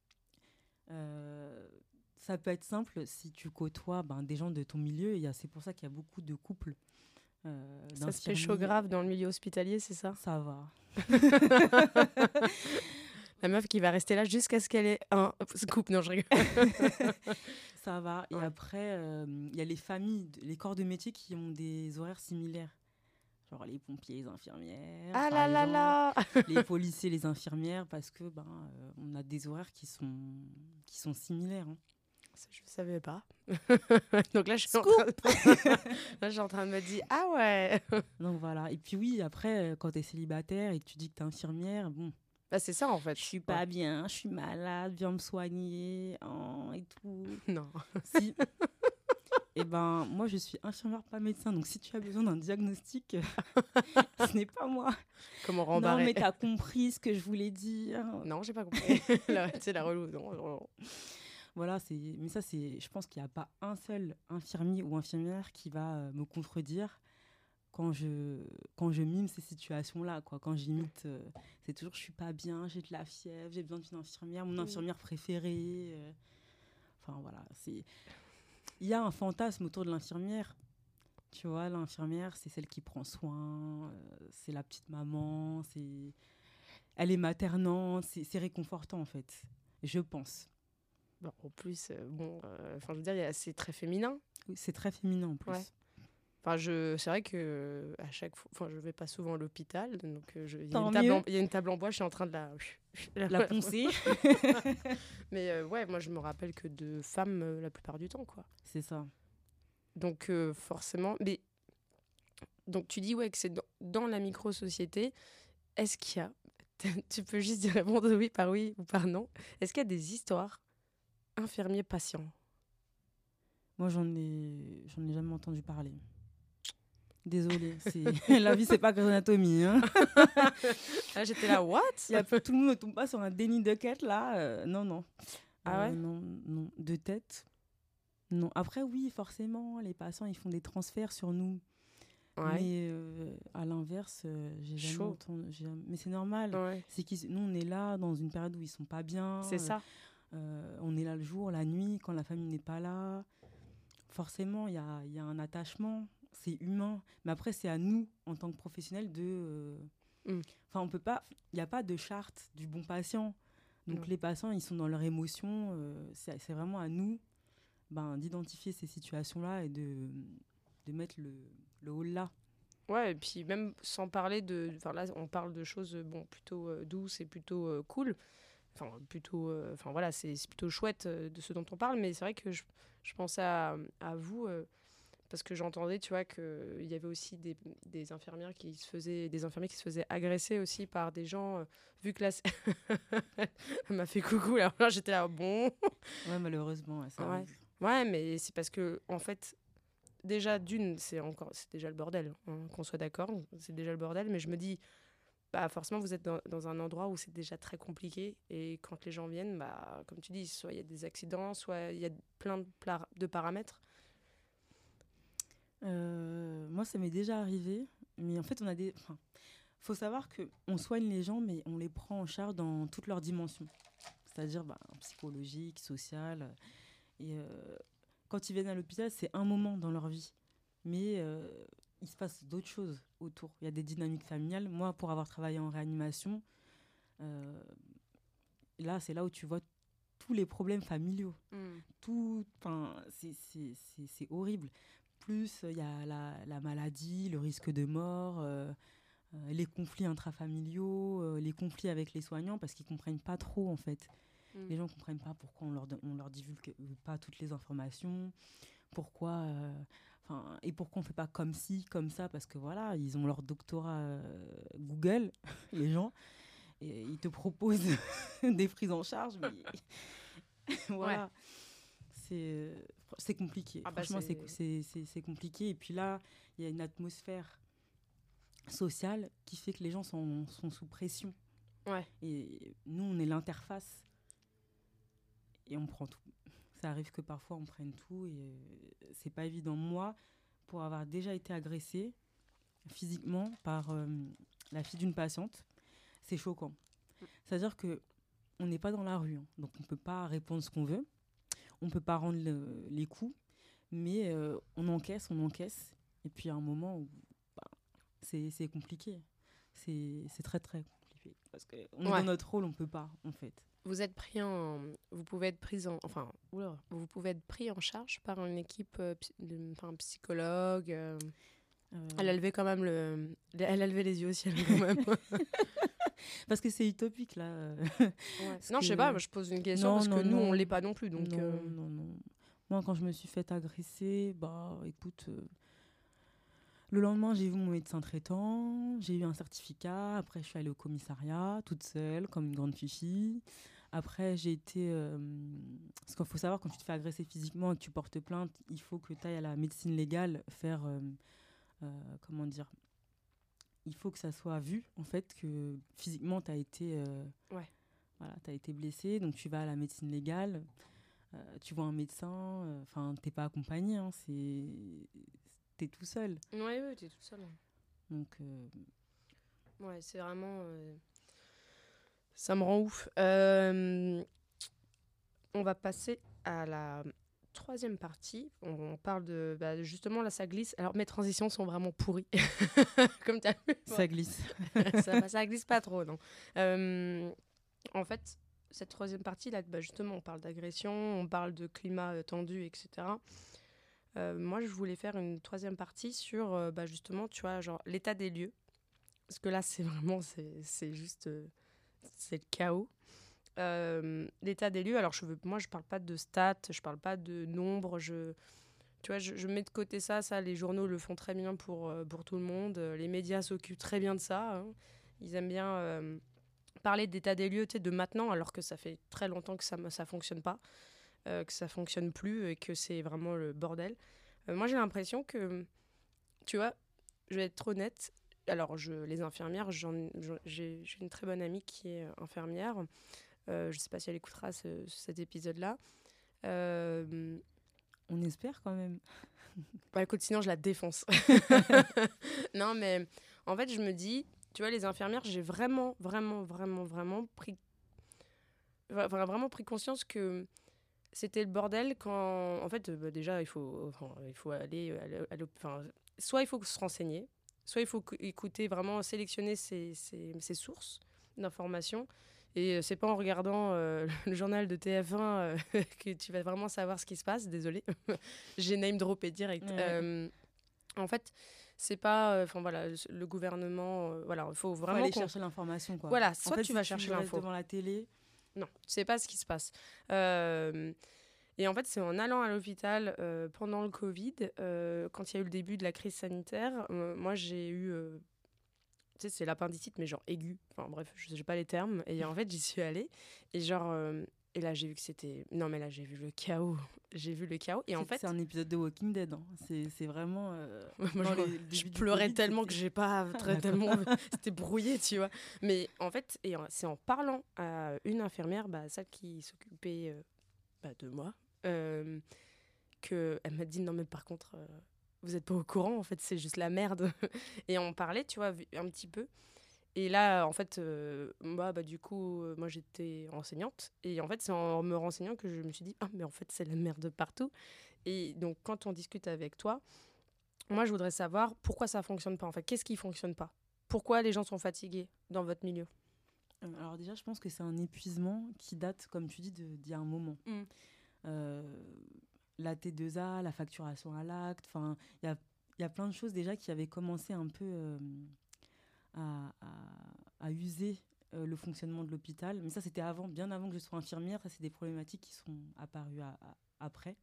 Euh, ça peut être simple si tu côtoies ben, des gens de ton milieu, et y a, c'est pour ça qu'il y a beaucoup de couples. Euh, ça se fait chaud grave dans le milieu hospitalier, c'est ça? Ça va. La meuf qui va rester là jusqu'à ce qu'elle ait un couple. Non, je rigole. Ça va. Et ouais. Après, il euh, y a les familles, les corps de métier qui ont des horaires similaires. Genre les pompiers, les infirmières. Ah là là là. Les policiers, les infirmières, parce que ben, euh, on a des horaires qui sont, qui sont similaires. Hein. Ça, je ne savais pas. Donc là je, suis en train de... là, je suis en train de me dire, ah ouais. Donc voilà. Et puis oui, après, quand tu es célibataire et que tu dis que tu es infirmière, bon. Bah, c'est ça en fait. Je suis pas ouais. bien, je suis malade, viens me soigner oh, et tout. Non. Si. Eh ben, moi, je suis infirmière, pas médecin. Donc, si tu as besoin d'un diagnostic, ce n'est pas moi. Comment rembarrer? Non, mais tu as compris ce que je voulais dire. Non, j'ai pas compris. C'est la relou. Non, non. Voilà, c'est... mais ça, c'est... je pense qu'il n'y a pas un seul infirmier ou infirmière qui va me contredire quand je, quand je mime ces situations-là. Quoi. Quand j'imite, euh, c'est toujours je suis pas bien, j'ai de la fièvre, j'ai besoin d'une infirmière, mon infirmière préférée. Euh... Enfin, voilà, c'est... Il y a un fantasme autour de l'infirmière. Tu vois, l'infirmière, c'est celle qui prend soin, euh, c'est la petite maman, c'est... elle est maternante, c'est, c'est réconfortant en fait, je pense. Bon, en plus, euh, bon, euh, je veux dire, c'est très féminin. Oui, c'est très féminin en plus. Ouais. Enfin, je, c'est vrai que à chaque fois, enfin, je vais pas souvent à l'hôpital, donc il y, y a une table en bois, je suis en train de la, la, la poncer. Mais euh, ouais, moi je me rappelle que de femmes euh, la plupart du temps, quoi. C'est ça. Donc euh, forcément, mais donc tu dis ouais que c'est dans, dans la micro-société. Est-ce qu'il y a, tu peux juste dire répondre oui par oui ou par non. Est-ce qu'il y a des histoires infirmiers-patients? Moi j'en ai, j'en ai jamais entendu parler. Désolée, c'est... la vie, c'est pas Grey's Anatomy. Hein. Là, j'étais là, what? Y a... Tout le monde ne tombe pas sur un déni de quête, là. Euh, non, non. Ah ouais? euh, non, non. De tête, non. Après, oui, forcément, les patients, ils font des transferts sur nous. Ouais. Mais euh, à l'inverse, euh, j'ai jamais Chaud. entendu... J'ai... Mais c'est normal. Ouais. C'est qu'ils... Nous, on est là dans une période où ils sont pas bien. C'est ça. Euh, on est là le jour, la nuit, quand la famille n'est pas là. Forcément, il y a, y a un attachement. C'est humain, mais après c'est à nous en tant que professionnels de enfin euh, mm. on peut pas, il n'y a pas de charte du bon patient, donc mm. les patients ils sont dans leurs émotions, euh, c'est, c'est vraiment à nous ben, d'identifier ces situations là et de, de mettre le, le haut là. Ouais, et puis même sans parler de, enfin là on parle de choses bon plutôt euh, douces et plutôt euh, cool. enfin plutôt, enfin euh, voilà, c'est, c'est plutôt chouette euh, de ce dont on parle, mais c'est vrai que je, je pensais à, à vous euh, parce que j'entendais, tu vois, que il y avait aussi des, des infirmières qui se faisaient, des infirmiers qui se faisaient agresser aussi par des gens, euh, vu que là, elle m'a fait coucou, là, j'étais là, bon. Ouais, malheureusement, ouais, ça Ouais. arrive. Ouais, mais c'est parce que en fait, déjà d'une, c'est encore, c'est déjà le bordel, hein, qu'on soit d'accord, c'est déjà le bordel, mais je me dis. Bah forcément, vous êtes dans, dans un endroit où c'est déjà très compliqué. Et quand les gens viennent, bah, comme tu dis, soit il y a des accidents, soit il y a plein de, pla- de paramètres. Euh, moi, ça m'est déjà arrivé. Mais en fait, on a des... Enfin, faut savoir qu'on soigne les gens, mais on les prend en charge dans toutes leurs dimensions. C'est-à-dire bah, psychologique, sociale. Et euh, quand ils viennent à l'hôpital, c'est un moment dans leur vie. Mais euh, il se passe d'autres choses autour. Il y a des dynamiques familiales. Moi, pour avoir travaillé en réanimation, euh, là, c'est là où tu vois tous les problèmes familiaux. Mm. Tout, enfin, c'est, c'est, c'est, c'est horrible. Plus, il y a la, la maladie, le risque de mort, euh, euh, les conflits intrafamiliaux, euh, les conflits avec les soignants, parce qu'ils ne comprennent pas trop, en fait. Mm. Les gens ne comprennent pas pourquoi on leur, on leur divulgue pas toutes les informations, pourquoi... Euh, Enfin, et pourquoi on ne fait pas comme ci, comme ça, parce que voilà, ils ont leur doctorat euh, Google, les gens, et ils te proposent des prises en charge, mais voilà, ouais. c'est, c'est compliqué. Ah Franchement, bah c'est... C'est, c'est, c'est compliqué. Et puis là, il y a une atmosphère sociale qui fait que les gens sont, sont sous pression. Ouais. Et nous, on est l'interface et on prend tout. Ça arrive que parfois on prenne tout et euh, c'est pas évident. Moi, pour avoir déjà été agressée physiquement par euh, la fille d'une patiente, c'est choquant. C'est-à-dire que on n'est pas dans la rue, hein, donc on peut pas répondre ce qu'on veut, on peut pas rendre le, les coups, mais euh, on encaisse, on encaisse, et puis à un moment où bah, c'est, c'est compliqué, c'est, c'est très très compliqué parce que on ouais. est dans notre rôle, on peut pas en fait. Vous êtes pris en, vous pouvez être pris en, enfin, oula, vous pouvez être pris en charge par une équipe, euh, de, enfin, psychologue. Euh, euh... Elle a levé quand même le, elle a levé les yeux au ciel quand même. Parce que c'est utopique là. Ouais. Non, que... je sais pas, je pose une question non, parce non, que nous non. on l'est pas non plus, donc. Non, euh... non, non. Moi, quand je me suis fait agresser, bah, écoute. Euh... Le lendemain, j'ai vu mon médecin traitant, j'ai eu un certificat. Après, je suis allée au commissariat, toute seule, comme une grande fifi. Après, j'ai été... Euh, parce qu'il faut savoir, quand tu te fais agresser physiquement et que tu portes plainte, il faut que tu ailles à la médecine légale faire... Euh, euh, comment dire Il faut que ça soit vu, en fait, que physiquement, tu as été... Euh, ouais. Voilà, tu as été blessée. Donc, tu vas à la médecine légale, euh, tu vois un médecin. Enfin, euh, tu n'es pas accompagné, hein, c'est... T'es tout seul. Oui, oui, t'es tout seul. Donc, euh... ouais, c'est vraiment... Euh... Ça me rend ouf. Euh... On va passer à la troisième partie. On parle de... Bah, justement, là, ça glisse. Alors, mes transitions sont vraiment pourries. Comme tu as vu. Ça glisse. ça, ça glisse pas trop, non. Euh... En fait, cette troisième partie, là, bah, justement, on parle d'agression, on parle de climat euh, tendu, et cetera. Euh, moi, je voulais faire une troisième partie sur, euh, bah, justement, tu vois, genre, l'état des lieux. Parce que là, c'est vraiment, c'est, c'est juste, euh, c'est le chaos. Euh, l'état des lieux, alors, je veux, moi, je parle pas de stats, je parle pas de nombres, je, tu vois, je, je mets de côté ça, ça, les journaux le font très bien pour, euh, pour tout le monde, les médias s'occupent très bien de ça, hein. Ils aiment bien euh, parler d'état des lieux, tu sais, de maintenant, alors que ça fait très longtemps que ça ne fonctionne pas. Euh, que ça fonctionne plus et que c'est vraiment le bordel. Euh, moi, j'ai l'impression que, tu vois, je vais être honnête. Alors, je, les infirmières, j'en, j'en, j'ai, j'ai une très bonne amie qui est infirmière. Euh, je ne sais pas si elle écoutera ce, cet épisode-là. Euh, On espère quand même. Bah écoute, sinon je la défonce. Non, mais en fait, je me dis, tu vois, les infirmières, j'ai vraiment, vraiment, vraiment, vraiment pris, vraiment pris conscience que c'était le bordel quand... En fait, bah déjà, il faut, enfin, il faut aller... aller, aller enfin, soit il faut se renseigner, soit il faut écouter, vraiment sélectionner ses, ses, ses sources d'informations. Et c'est pas en regardant euh, le journal de T F un euh, que tu vas vraiment savoir ce qui se passe. Désolée, j'ai name droppé direct. Ouais. Euh, en fait, c'est pas... Enfin, euh, voilà, le gouvernement... Euh, voilà, il faut vraiment... Il faut aller chercher l'information, quoi. Voilà, soit en fait, tu si vas tu chercher l'info. devant la télé... Non, tu sais pas ce qui se passe. Euh, et en fait, c'est en allant à l'hôpital euh, pendant le Covid, euh, quand il y a eu le début de la crise sanitaire, euh, moi j'ai eu, euh, tu sais, c'est l'appendicite, mais genre aigu. Enfin bref, je sais pas les termes. Et en fait, j'y suis allée. Et genre, euh, et là j'ai vu que c'était, non mais là j'ai vu le chaos. J'ai vu le chaos. Et C'est, en fait, c'est un épisode de Walking Dead. Hein. C'est, c'est vraiment. Euh, moi, dans je, les- le je début du pleurais Covid, tellement que c'était- j'ai pas Ah, très, d'accord. tellement c'était brouillé, tu vois. Mais en fait, et en- c'est en parlant à une infirmière, bah, celle qui s'occupait euh, bah, de moi, euh, que elle m'a dit non mais par contre, euh, vous êtes pas au courant, en fait, c'est juste la merde. Et on parlait, tu vois, vu- un petit peu. Et là, en fait, euh, moi, bah, du coup, euh, moi j'étais enseignante. Et en fait, c'est en me renseignant que je me suis dit, ah, mais en fait, c'est la merde partout. Et donc, quand on discute avec toi, moi, je voudrais savoir pourquoi ça fonctionne pas. En fait, qu'est-ce qui fonctionne pas? Pourquoi les gens sont fatigués dans votre milieu? Euh, Alors, déjà, je pense que c'est un épuisement qui date, comme tu dis, de, d'il y a un moment. Mm. Euh, la T deux A, la facturation à l'acte, enfin, il y a, il y a plein de choses déjà qui avaient commencé un peu euh, à, à- à user euh, le fonctionnement de l'hôpital. Mais ça, c'était avant, bien avant que je sois infirmière. Ça, c'est des problématiques qui sont apparues à- à- après.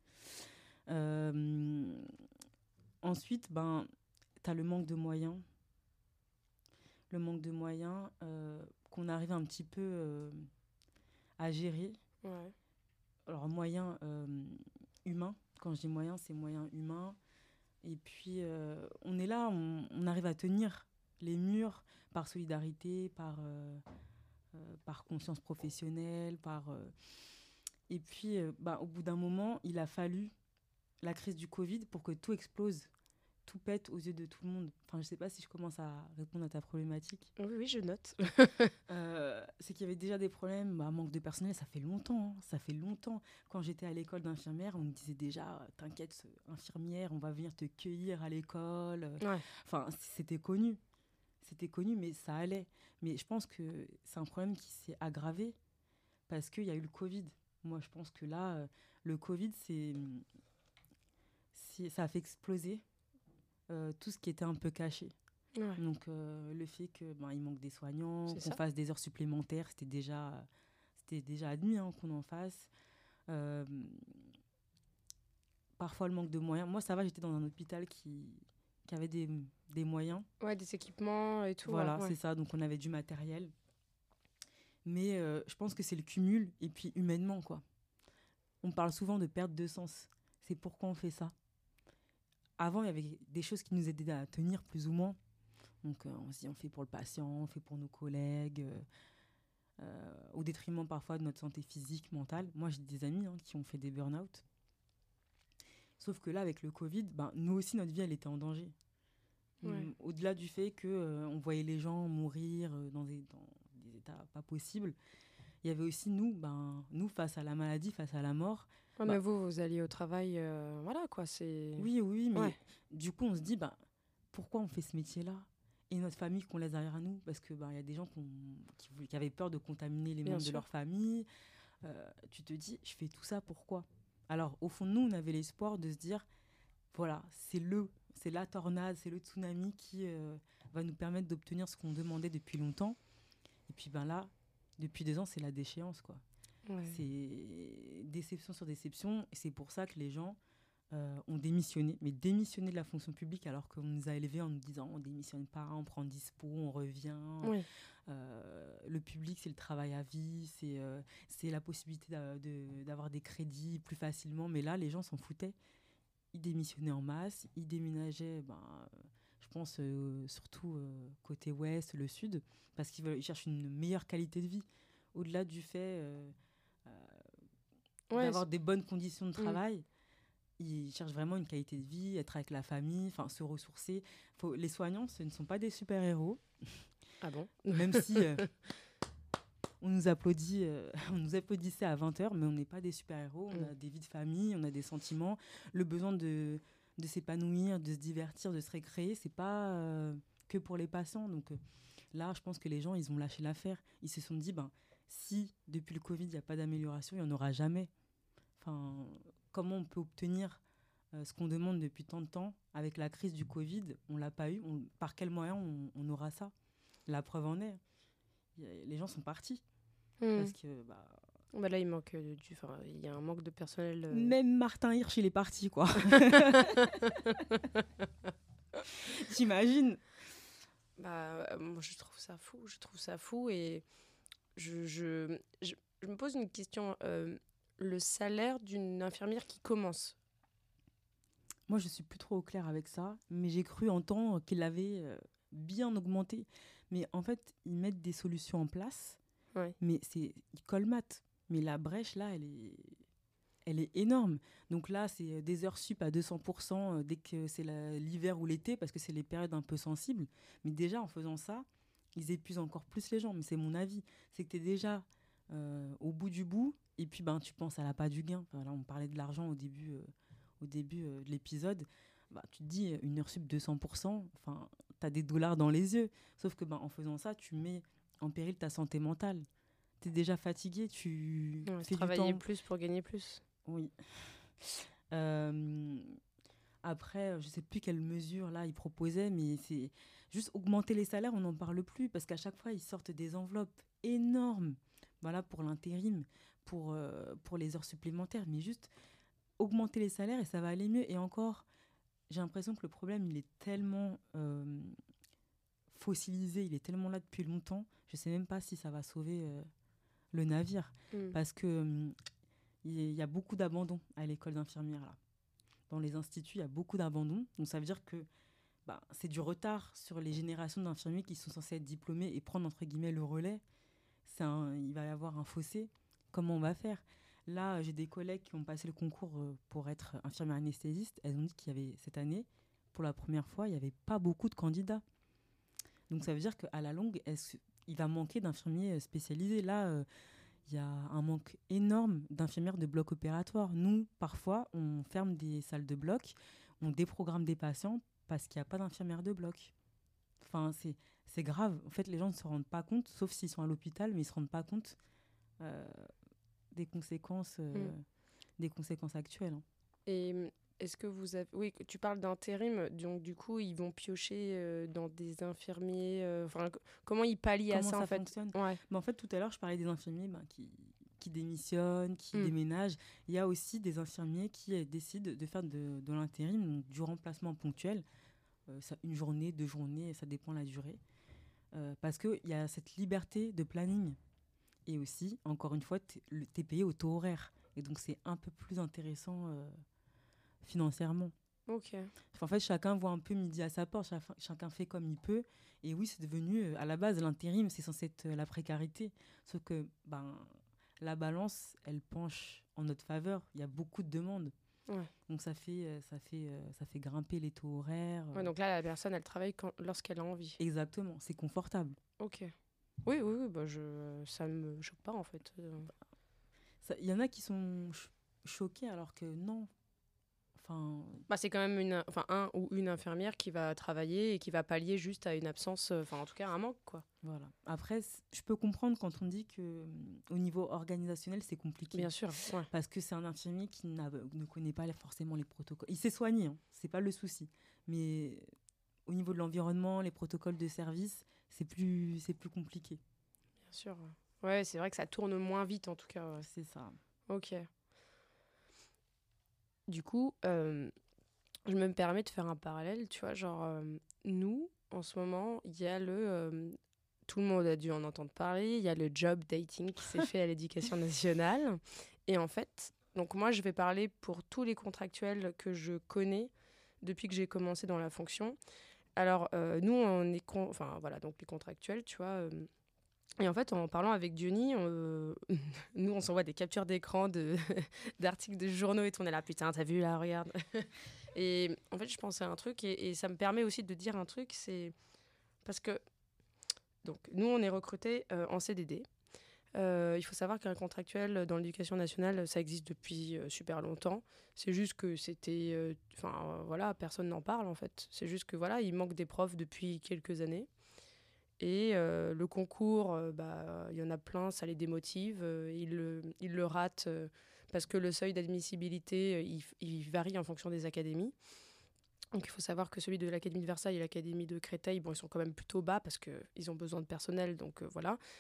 Euh, Ensuite, ben, tu as le manque de moyens. Le manque de moyens euh, qu'on arrive un petit peu euh, à gérer. Ouais. Alors, moyens euh, humains. Quand je dis moyens, c'est moyens humains. Et puis, euh, on est là, on, on arrive à tenir les murs par solidarité, par, euh, euh, par conscience professionnelle. Par, euh, Et puis, euh, bah, au bout d'un moment, il a fallu la crise du Covid pour que tout explose, tout pète aux yeux de tout le monde. Enfin, je sais pas si je commence à répondre à ta problématique. Oui, oui, je note. Euh, c'est qu'il y avait déjà des problèmes, bah, manque de personnel, ça fait longtemps, hein, ça fait longtemps. Quand j'étais à l'école d'infirmière, on me disait déjà, t'inquiète, infirmière, on va venir te cueillir à l'école. Ouais. Enfin, c'était connu, c'était connu, mais ça allait. Mais je pense que c'est un problème qui s'est aggravé parce qu'il y a eu le Covid. Moi, je pense que là, euh, le Covid, c'est, c'est- ça a fait exploser euh, tout ce qui était un peu caché. Ouais. Donc euh, le fait que ben, il manque des soignants, C'est qu'on ça. fasse des heures supplémentaires, c'était déjà, c'était déjà admis hein, qu'on en fasse. Euh, Parfois le manque de moyens. Moi ça va, j'étais dans un hôpital qui, qui avait des, des moyens. Ouais, des équipements et tout. Voilà, ouais. c'est ça. Donc on avait du matériel. Mais euh, je pense que c'est le cumul et puis humainement quoi. On parle souvent de perte de sens. C'est pourquoi on fait ça. Avant il y avait des choses qui nous aidaient à tenir plus ou moins. Donc, euh, on se dit, on fait pour le patient, on fait pour nos collègues, euh, euh, au détriment parfois de notre santé physique, mentale. Moi, j'ai des amis hein, qui ont fait des burn-out. Sauf que là, avec le Covid, ben, nous aussi, notre vie, elle était en danger. Ouais. Hum, Au-delà du fait qu'on euh, voyait les gens mourir euh, dans, des, dans des états pas possibles, il y avait aussi nous, ben, nous, face à la maladie, face à la mort. Ouais, Bah, mais vous, vous alliez au travail, euh, voilà quoi, c'est... Oui, oui, mais Ouais. du coup, on se dit, ben, pourquoi on fait ce métier-là et notre famille qu'on laisse derrière nous parce que ben, y a des gens qu'on- qui, vou- qui avaient peur de contaminer les Bien membres de sûr. leur famille. Euh, tu te dis, je fais tout ça pourquoi? Alors, au fond de nous, on avait l'espoir de se dire, voilà, c'est le, c'est la tornade, c'est le tsunami qui euh, va nous permettre d'obtenir ce qu'on demandait depuis longtemps. Et puis ben là, depuis deux ans, c'est la déchéance, quoi. Ouais. C'est déception sur déception. Et c'est pour ça que les gens euh, ont démissionné, mais démissionné de la fonction publique alors qu'on nous a élevés en nous disant on démissionne pas, on prend dispo, on revient. Oui. Euh, le public, c'est le travail à vie, c'est euh, c'est la possibilité d'a- de- d'avoir des crédits plus facilement. Mais là, les gens s'en foutaient. Ils démissionnaient en masse, ils déménageaient, ben, euh, je pense, euh, surtout euh, côté ouest, le sud, parce qu'ils veulent- ils cherchent une meilleure qualité de vie. Au-delà du fait euh, euh, Ouais, d'avoir c'est- des bonnes conditions de Mm. travail, ils cherchent vraiment une qualité de vie, être avec la famille, enfin se ressourcer. Faut, les soignants, ce ne sont pas des super-héros, Ah bon? même si euh, on, nous applaudit, euh, on nous applaudissait à vingt heures, mais on n'est pas des super-héros. On Mm. a des vies de famille, on a des sentiments, le besoin de, de s'épanouir, de se divertir, de se récréer, c'est pas euh, que pour les patients. Donc euh, là, je pense que les gens, ils ont lâché l'affaire. Ils se sont dit, ben, si depuis le Covid, il n'y a pas d'amélioration, il n'y en aura jamais. Enfin, comment on peut obtenir euh, ce qu'on demande depuis tant de temps avec la crise du Covid? On l'a pas eu. On- par quel moyen on, on aura ça? La preuve en est. Y a- Les gens sont partis Mm. parce que bah, Bah là, il manque euh, du, enfin, il y a un manque de personnel. euh. Même Martin Hirsch, il est parti, quoi. T'imagines? Bah, euh, moi, je trouve ça fou. Je trouve ça fou et je, je, je, je me pose une question. euh, le salaire d'une infirmière qui commence. Moi, je suis plus trop au clair avec ça, mais j'ai cru entendre qu'il avait euh, bien augmenté. Mais en fait, ils mettent des solutions en place, Ouais. mais c'est ils colmatent. Mais la brèche, là, elle est, elle est énorme. Donc là, c'est des heures sup à deux cents pour cent euh, dès que c'est la- l'hiver ou l'été, parce que c'est les périodes un peu sensibles. Mais déjà, en faisant ça, ils épuisent encore plus les gens. Mais c'est mon avis. C'est que tu es déjà euh, au bout du bout, et puis ben, tu penses à la pas du gain. Enfin, là, on parlait de l'argent au début, euh, au début euh, de l'épisode. Bah, tu te dis, une heure sup deux cents pour cent, enfin, tu as des dollars dans les yeux. Sauf que ben, en faisant ça, tu mets en péril ta santé mentale. Tu es déjà fatigué, tu Ouais, fais du travailler temps. plus pour gagner plus. Oui. Euh, Après, je sais plus quelle mesure là ils proposaient, mais c'est juste augmenter les salaires, on n'en parle plus parce qu'à chaque fois ils sortent des enveloppes énormes, voilà pour l'intérim, pour euh, pour les heures supplémentaires, mais juste augmenter les salaires et ça va aller mieux. Et encore, j'ai l'impression que le problème il est tellement euh, fossilisé, il est tellement là depuis longtemps, je sais même pas si ça va sauver euh, le navire Mm. parce que hum, il y a beaucoup d'abandon à l'école d'infirmière là. Dans les instituts, il y a beaucoup d'abandon. Donc ça veut dire que bah, c'est du retard sur les générations d'infirmiers qui sont censés être diplômés et prendre entre guillemets le relais. C'est un, il va y avoir un fossé. Comment on va faire? Là, j'ai des collègues qui ont passé le concours euh, pour être infirmière anesthésiste. Elles ont dit qu'il y avait cette année, pour la première fois, il n'y avait pas beaucoup de candidats. Donc ça veut dire qu'à la longue, est-ce- il va manquer d'infirmiers euh, spécialisés. Là, euh, il y a un manque énorme d'infirmières de bloc opératoire. Nous, parfois, on ferme des salles de bloc, on déprogramme des patients parce qu'il n'y a pas d'infirmières de bloc. Enfin, c'est, c'est grave. En fait, les gens ne se rendent pas compte, sauf s'ils sont à l'hôpital, mais ils ne se rendent pas compte euh, des conséquences, euh, Mm. des conséquences actuelles, hein. Et mm, est-ce que vous avez... Oui, tu parles d'intérim, donc du coup, ils vont piocher euh, dans des infirmiers... euh, Enfin, c- comment ils pallient à Comment ça, ça en fait? fonctionne? Ouais. Mais en fait, tout à l'heure, je parlais des infirmiers ben, qui, qui démissionnent, qui Mm. déménagent. Il y a aussi des infirmiers qui euh, décident de faire de, de l'intérim, donc du remplacement ponctuel. Euh, ça, une journée, deux journées, ça dépend de la durée. Euh, parce qu'il y a cette liberté de planning. Et aussi, encore une fois, tu es payé au taux horaire. Et donc, c'est un peu plus intéressant euh, financièrement. Ok. En fait, chacun voit un peu midi à sa porte, chac- chacun fait comme il peut. Et oui, c'est devenu, euh, à la base, l'intérim, c'est censé être euh, la précarité. Sauf que ben, la balance, elle penche en notre faveur. Il y a beaucoup de demandes. Ouais. Donc ça fait, euh, ça fait, euh, ça fait grimper les taux horaires. euh. Ouais, donc là, la personne, elle travaille quand... lorsqu'elle a envie. Exactement, c'est confortable. Ok. Oui, oui, oui, bah je... ça me choque pas, en fait. Euh, Ça- Il y en a qui sont ch- choqués alors que non. Enfin, Bah, c'est quand même une... enfin, un ou une infirmière qui va travailler et qui va pallier juste à une absence, euh, enfin, en tout cas, un manque, quoi. voilà. Après, c- je peux comprendre quand on dit que hum, au niveau organisationnel, c'est compliqué. Bien sûr, ouais. Parce que c'est un infirmier qui n'a- ne connaît pas les- forcément les protocoles. Il s'est soigné, hein, c'est pas le souci. Mais au niveau de l'environnement, les protocoles de service, c'est plus, c'est plus compliqué. Bien sûr. Ouais, Ouais, c'est vrai que ça tourne moins vite, en tout cas. Ouais. C'est ça. Ok. Du coup, euh, je me permets de faire un parallèle, tu vois, genre, euh, nous, en ce moment, il y a le... euh, tout le monde a dû en entendre parler, il y a le job dating qui s'est fait à l'éducation nationale. Et en fait, donc moi, je vais parler pour tous les contractuels que je connais depuis que j'ai commencé dans la fonction. Alors, euh, nous, on est... con- Enfin, voilà, donc les contractuels, tu vois... euh, et en fait, en parlant avec Diony, on- nous, on s'envoie des captures d'écran de... d'articles de journaux et tout. On est là, putain, t'as vu là, regarde. Et en fait, je pensais à un truc et, et ça me permet aussi de dire un truc, c'est parce que donc nous, on est recrutés euh, en C D D. Euh, il faut savoir qu'un contractuel dans l'éducation nationale, ça existe depuis euh, super longtemps. C'est juste que c'était, enfin euh, voilà, personne n'en parle en fait. C'est juste que voilà, il manque des profs depuis quelques années. Et euh, le concours, euh, bah, il y en a plein, ça les démotive. Euh, ils, le, ils le ratent euh, parce que le seuil d'admissibilité, euh, il, f- il varie en fonction des académies. Donc il faut savoir que celui de l'Académie de Versailles et l'Académie de Créteil, bon, ils sont quand même plutôt bas parce qu'ils ont besoin de personnel. Donc euh, voilà.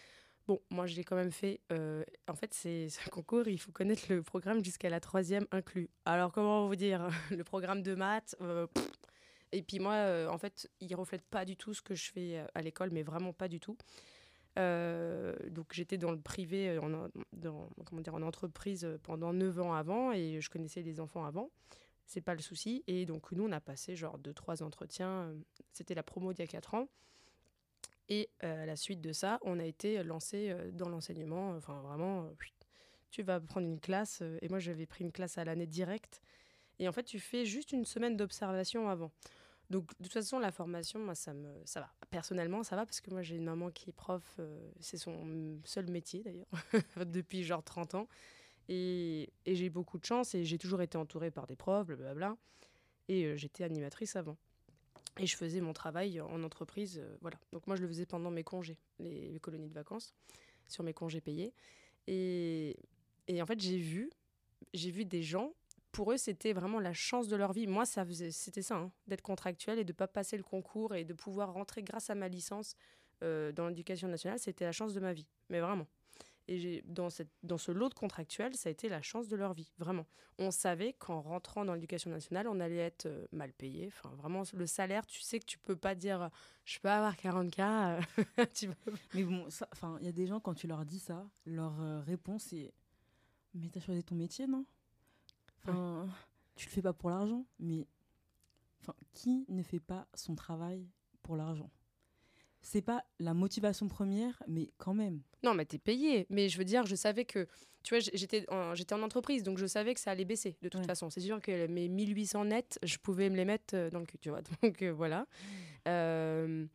Bon, moi, je l'ai quand même fait. Euh, en fait, c'est ce concours, il faut connaître le programme jusqu'à la troisième inclus. Alors, comment vous dire? Le programme de maths, euh, pff. Et puis moi, euh, en fait, il reflète pas du tout ce que je fais euh, à l'école, mais vraiment pas du tout. Euh, donc, j'étais dans le privé, euh, en, dans, comment dire, en entreprise euh, pendant neuf ans avant, et je connaissais les enfants avant. C'est pas le souci. Et donc, nous, on a passé genre deux, trois entretiens. euh, C'était la promo d'il y a quatre ans. Et euh, à la suite de ça, on a été lancé euh, dans l'enseignement. Enfin, vraiment, euh, tu vas prendre une classe. euh, et moi, j'avais pris une classe à l'année directe. Et en fait, tu fais juste une semaine d'observation avant. Donc, de toute façon, la formation, moi, ça, me, ça va. Personnellement, ça va parce que moi, j'ai une maman qui est prof. euh, c'est son seul métier, d'ailleurs, depuis genre trente ans. Et, et j'ai beaucoup de chance et j'ai toujours été entourée par des profs, blablabla. Et euh, j'étais animatrice avant. Et je faisais mon travail en entreprise, euh, voilà. Donc moi, je le faisais pendant mes congés, les, les colonies de vacances, sur mes congés payés. Et, et en fait, j'ai vu, j'ai vu des gens, pour eux, c'était vraiment la chance de leur vie. Moi, ça faisait, c'était ça, hein, d'être contractuel et de ne pas passer le concours et de pouvoir rentrer grâce à ma licence euh, dans l'éducation nationale, c'était la chance de ma vie, mais vraiment. Et j'ai, dans, cette, dans ce lot de contractuels, ça a été la chance de leur vie, vraiment. On savait qu'en rentrant dans l'éducation nationale, on allait être euh, mal payé. Enfin, vraiment, le salaire, tu sais que tu peux pas dire euh, je peux avoir quarante K. euh, tu peux... Mais bon, il y a des gens, quand tu leur dis ça, leur euh, réponse est mais t'as choisi ton métier, non? Enfin, ouais. Tu le fais pas pour l'argent, mais enfin, qui ne fait pas son travail pour l'argent? C'est pas la motivation première, mais quand même. Non, mais t'es payé. Mais je veux dire, je savais que, tu vois, j'étais en, j'étais en entreprise, donc je savais que ça allait baisser, de toute ouais. façon. C'est sûr que mes mille huit cents nets, je pouvais me les mettre dans le cul, tu vois. Donc, euh, voilà. Euh,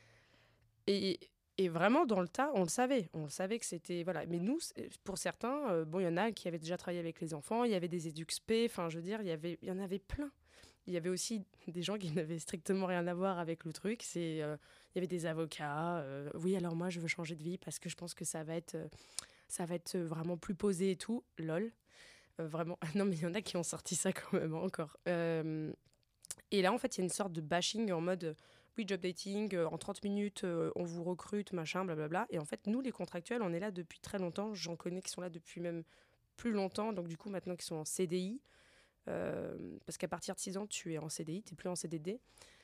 et, et vraiment, dans le tas, on le savait. On le savait que c'était, voilà. Mais nous, pour certains, euh, bon, il y en a qui avaient déjà travaillé avec les enfants, il y avait des éduxp, enfin, je veux dire, il y avait, il y en avait plein. Il y avait aussi des gens qui n'avaient strictement rien à voir avec le truc. C'est, euh, il y avait des avocats. Euh, oui, alors moi, je veux changer de vie parce que je pense que ça va être, euh, ça va être vraiment plus posé et tout. Lol. Euh, vraiment. Non, mais il y en a qui ont sorti ça quand même encore. Euh, et là, en fait, il y a une sorte de bashing en mode, oui, job dating, euh, en trente minutes, euh, on vous recrute, machin, blablabla. Et en fait, nous, les contractuels, on est là depuis très longtemps. J'en connais qui sont là depuis même plus longtemps. Donc, du coup, maintenant, qui sont en C D I. Euh, parce qu'à partir de six ans, tu es en C D I, tu n'es plus en C D D.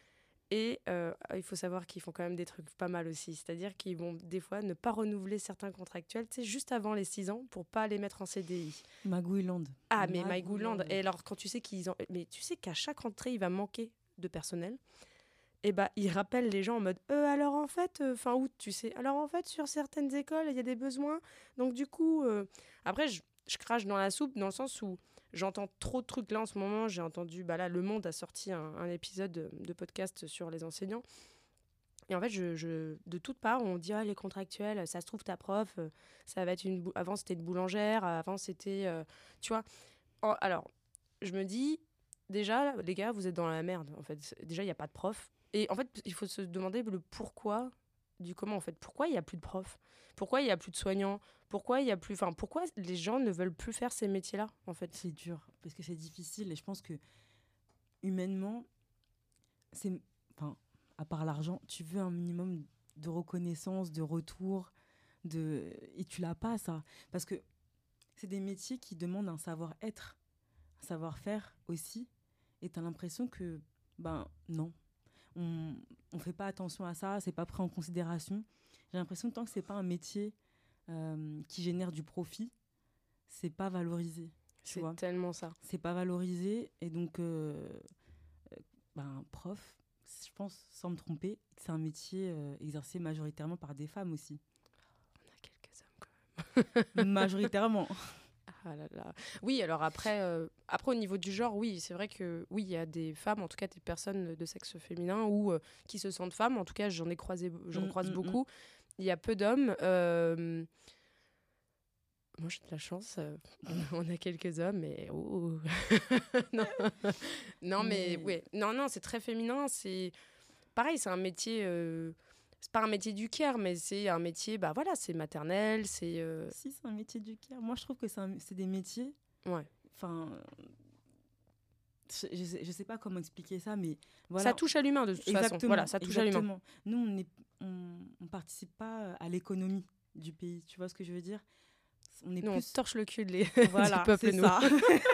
Et euh, il faut savoir qu'ils font quand même des trucs pas mal aussi. C'est-à-dire qu'ils vont des fois ne pas renouveler certains contractuels, tu sais, juste avant les six ans pour pas les mettre en C D I. Magouiland. Ah, mais Magouiland. Et alors, quand tu sais qu'ils ont... Mais tu sais qu'à chaque rentrée, il va manquer de personnel. Et bah, ils rappellent les gens en mode euh, alors en fait, euh, fin août, tu sais. Alors en fait, sur certaines écoles, il y a des besoins. Donc du coup... Euh... Après, je, je crache dans la soupe dans le sens où j'entends trop de trucs. Là, en ce moment, j'ai entendu... Bah là, Le Monde a sorti un, un épisode de, de podcast sur les enseignants. Et en fait, je, je, de toutes parts, on dit ah, les contractuels, ça se trouve, ta prof, ça va être une... Bou- avant, c'était une boulangère. Avant, c'était... Euh, tu vois. Oh, alors, je me dis... Déjà, les gars, vous êtes dans la merde, en fait. Déjà, il n'y a pas de prof. Et en fait, il faut se demander le pourquoi du comment, en fait. Pourquoi il n'y a plus de profs? Pourquoi il n'y a plus de soignants? Pourquoi il y a plus... Enfin, pourquoi les gens ne veulent plus faire ces métiers-là, en fait? C'est dur, parce que c'est difficile. Et je pense que, humainement, c'est... Enfin, à part l'argent, tu veux un minimum de reconnaissance, de retour, de... et tu l'as pas, ça. Parce que c'est des métiers qui demandent un savoir-être, un savoir-faire aussi. Et tu as l'impression que, ben, non. On ne fait pas attention à ça, c'est pas pris en considération. J'ai l'impression que tant que c'est pas un métier euh, qui génère du profit, c'est pas valorisé. C'est tellement ça. C'est pas valorisé. Et donc, euh, euh, ben, prof, je pense, sans me tromper, c'est un métier euh, exercé majoritairement par des femmes aussi. On a quelques hommes quand même. Majoritairement. Ah là là. Oui, alors après, euh, après, au niveau du genre, oui, c'est vrai que oui, il y a des femmes, en tout cas des personnes de sexe féminin ou euh, qui se sentent femmes. En tout cas, j'en ai croisé, j'en mmh, croise mmh, beaucoup. Il y a peu d'hommes. Euh... Moi, j'ai de la chance. Euh, on a quelques hommes, mais oh. non. non, mais, mais ouais, non, non, c'est très féminin. C'est pareil, c'est un métier. Euh... C'est pas un métier du care, mais c'est un métier, bah voilà, c'est maternel, c'est... Euh... Si, c'est un métier du care. Moi, je trouve que c'est, un, c'est des métiers... Ouais. Enfin, je, je, sais, je sais pas comment expliquer ça, mais voilà. Ça touche à l'humain, de toute exactement, façon. Voilà, ça touche exactement. à l'humain. Nous, on ne on, on participe pas à l'économie du pays. Tu vois ce que je veux dire? On est Nous, plus... on torche le cul de les... voilà, du peuple, c'est nous. ça.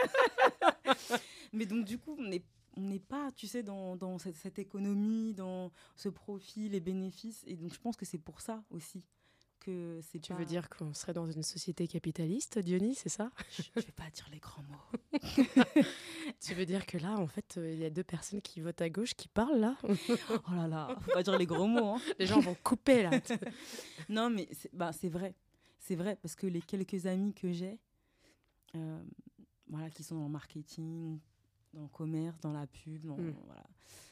Mais donc, du coup, on n'est on n'est pas, tu sais, dans, dans cette, cette économie, dans ce profit, les bénéfices. Et donc, je pense que c'est pour ça aussi que c'est Tu pas... veux dire qu'on serait dans une société capitaliste, Diony, c'est ça? Je ne vais pas dire les grands mots. Tu veux dire que là, en fait, il euh, y a deux personnes qui votent à gauche qui parlent, là? Oh là là, faut pas dire les gros mots. Hein. Les gens vont couper, là. Non, mais c'est, bah, c'est vrai. C'est vrai, parce que les quelques amis que j'ai, euh, voilà, qui sont dans le marketing, dans le commerce, dans la pub, dans, Mm. voilà.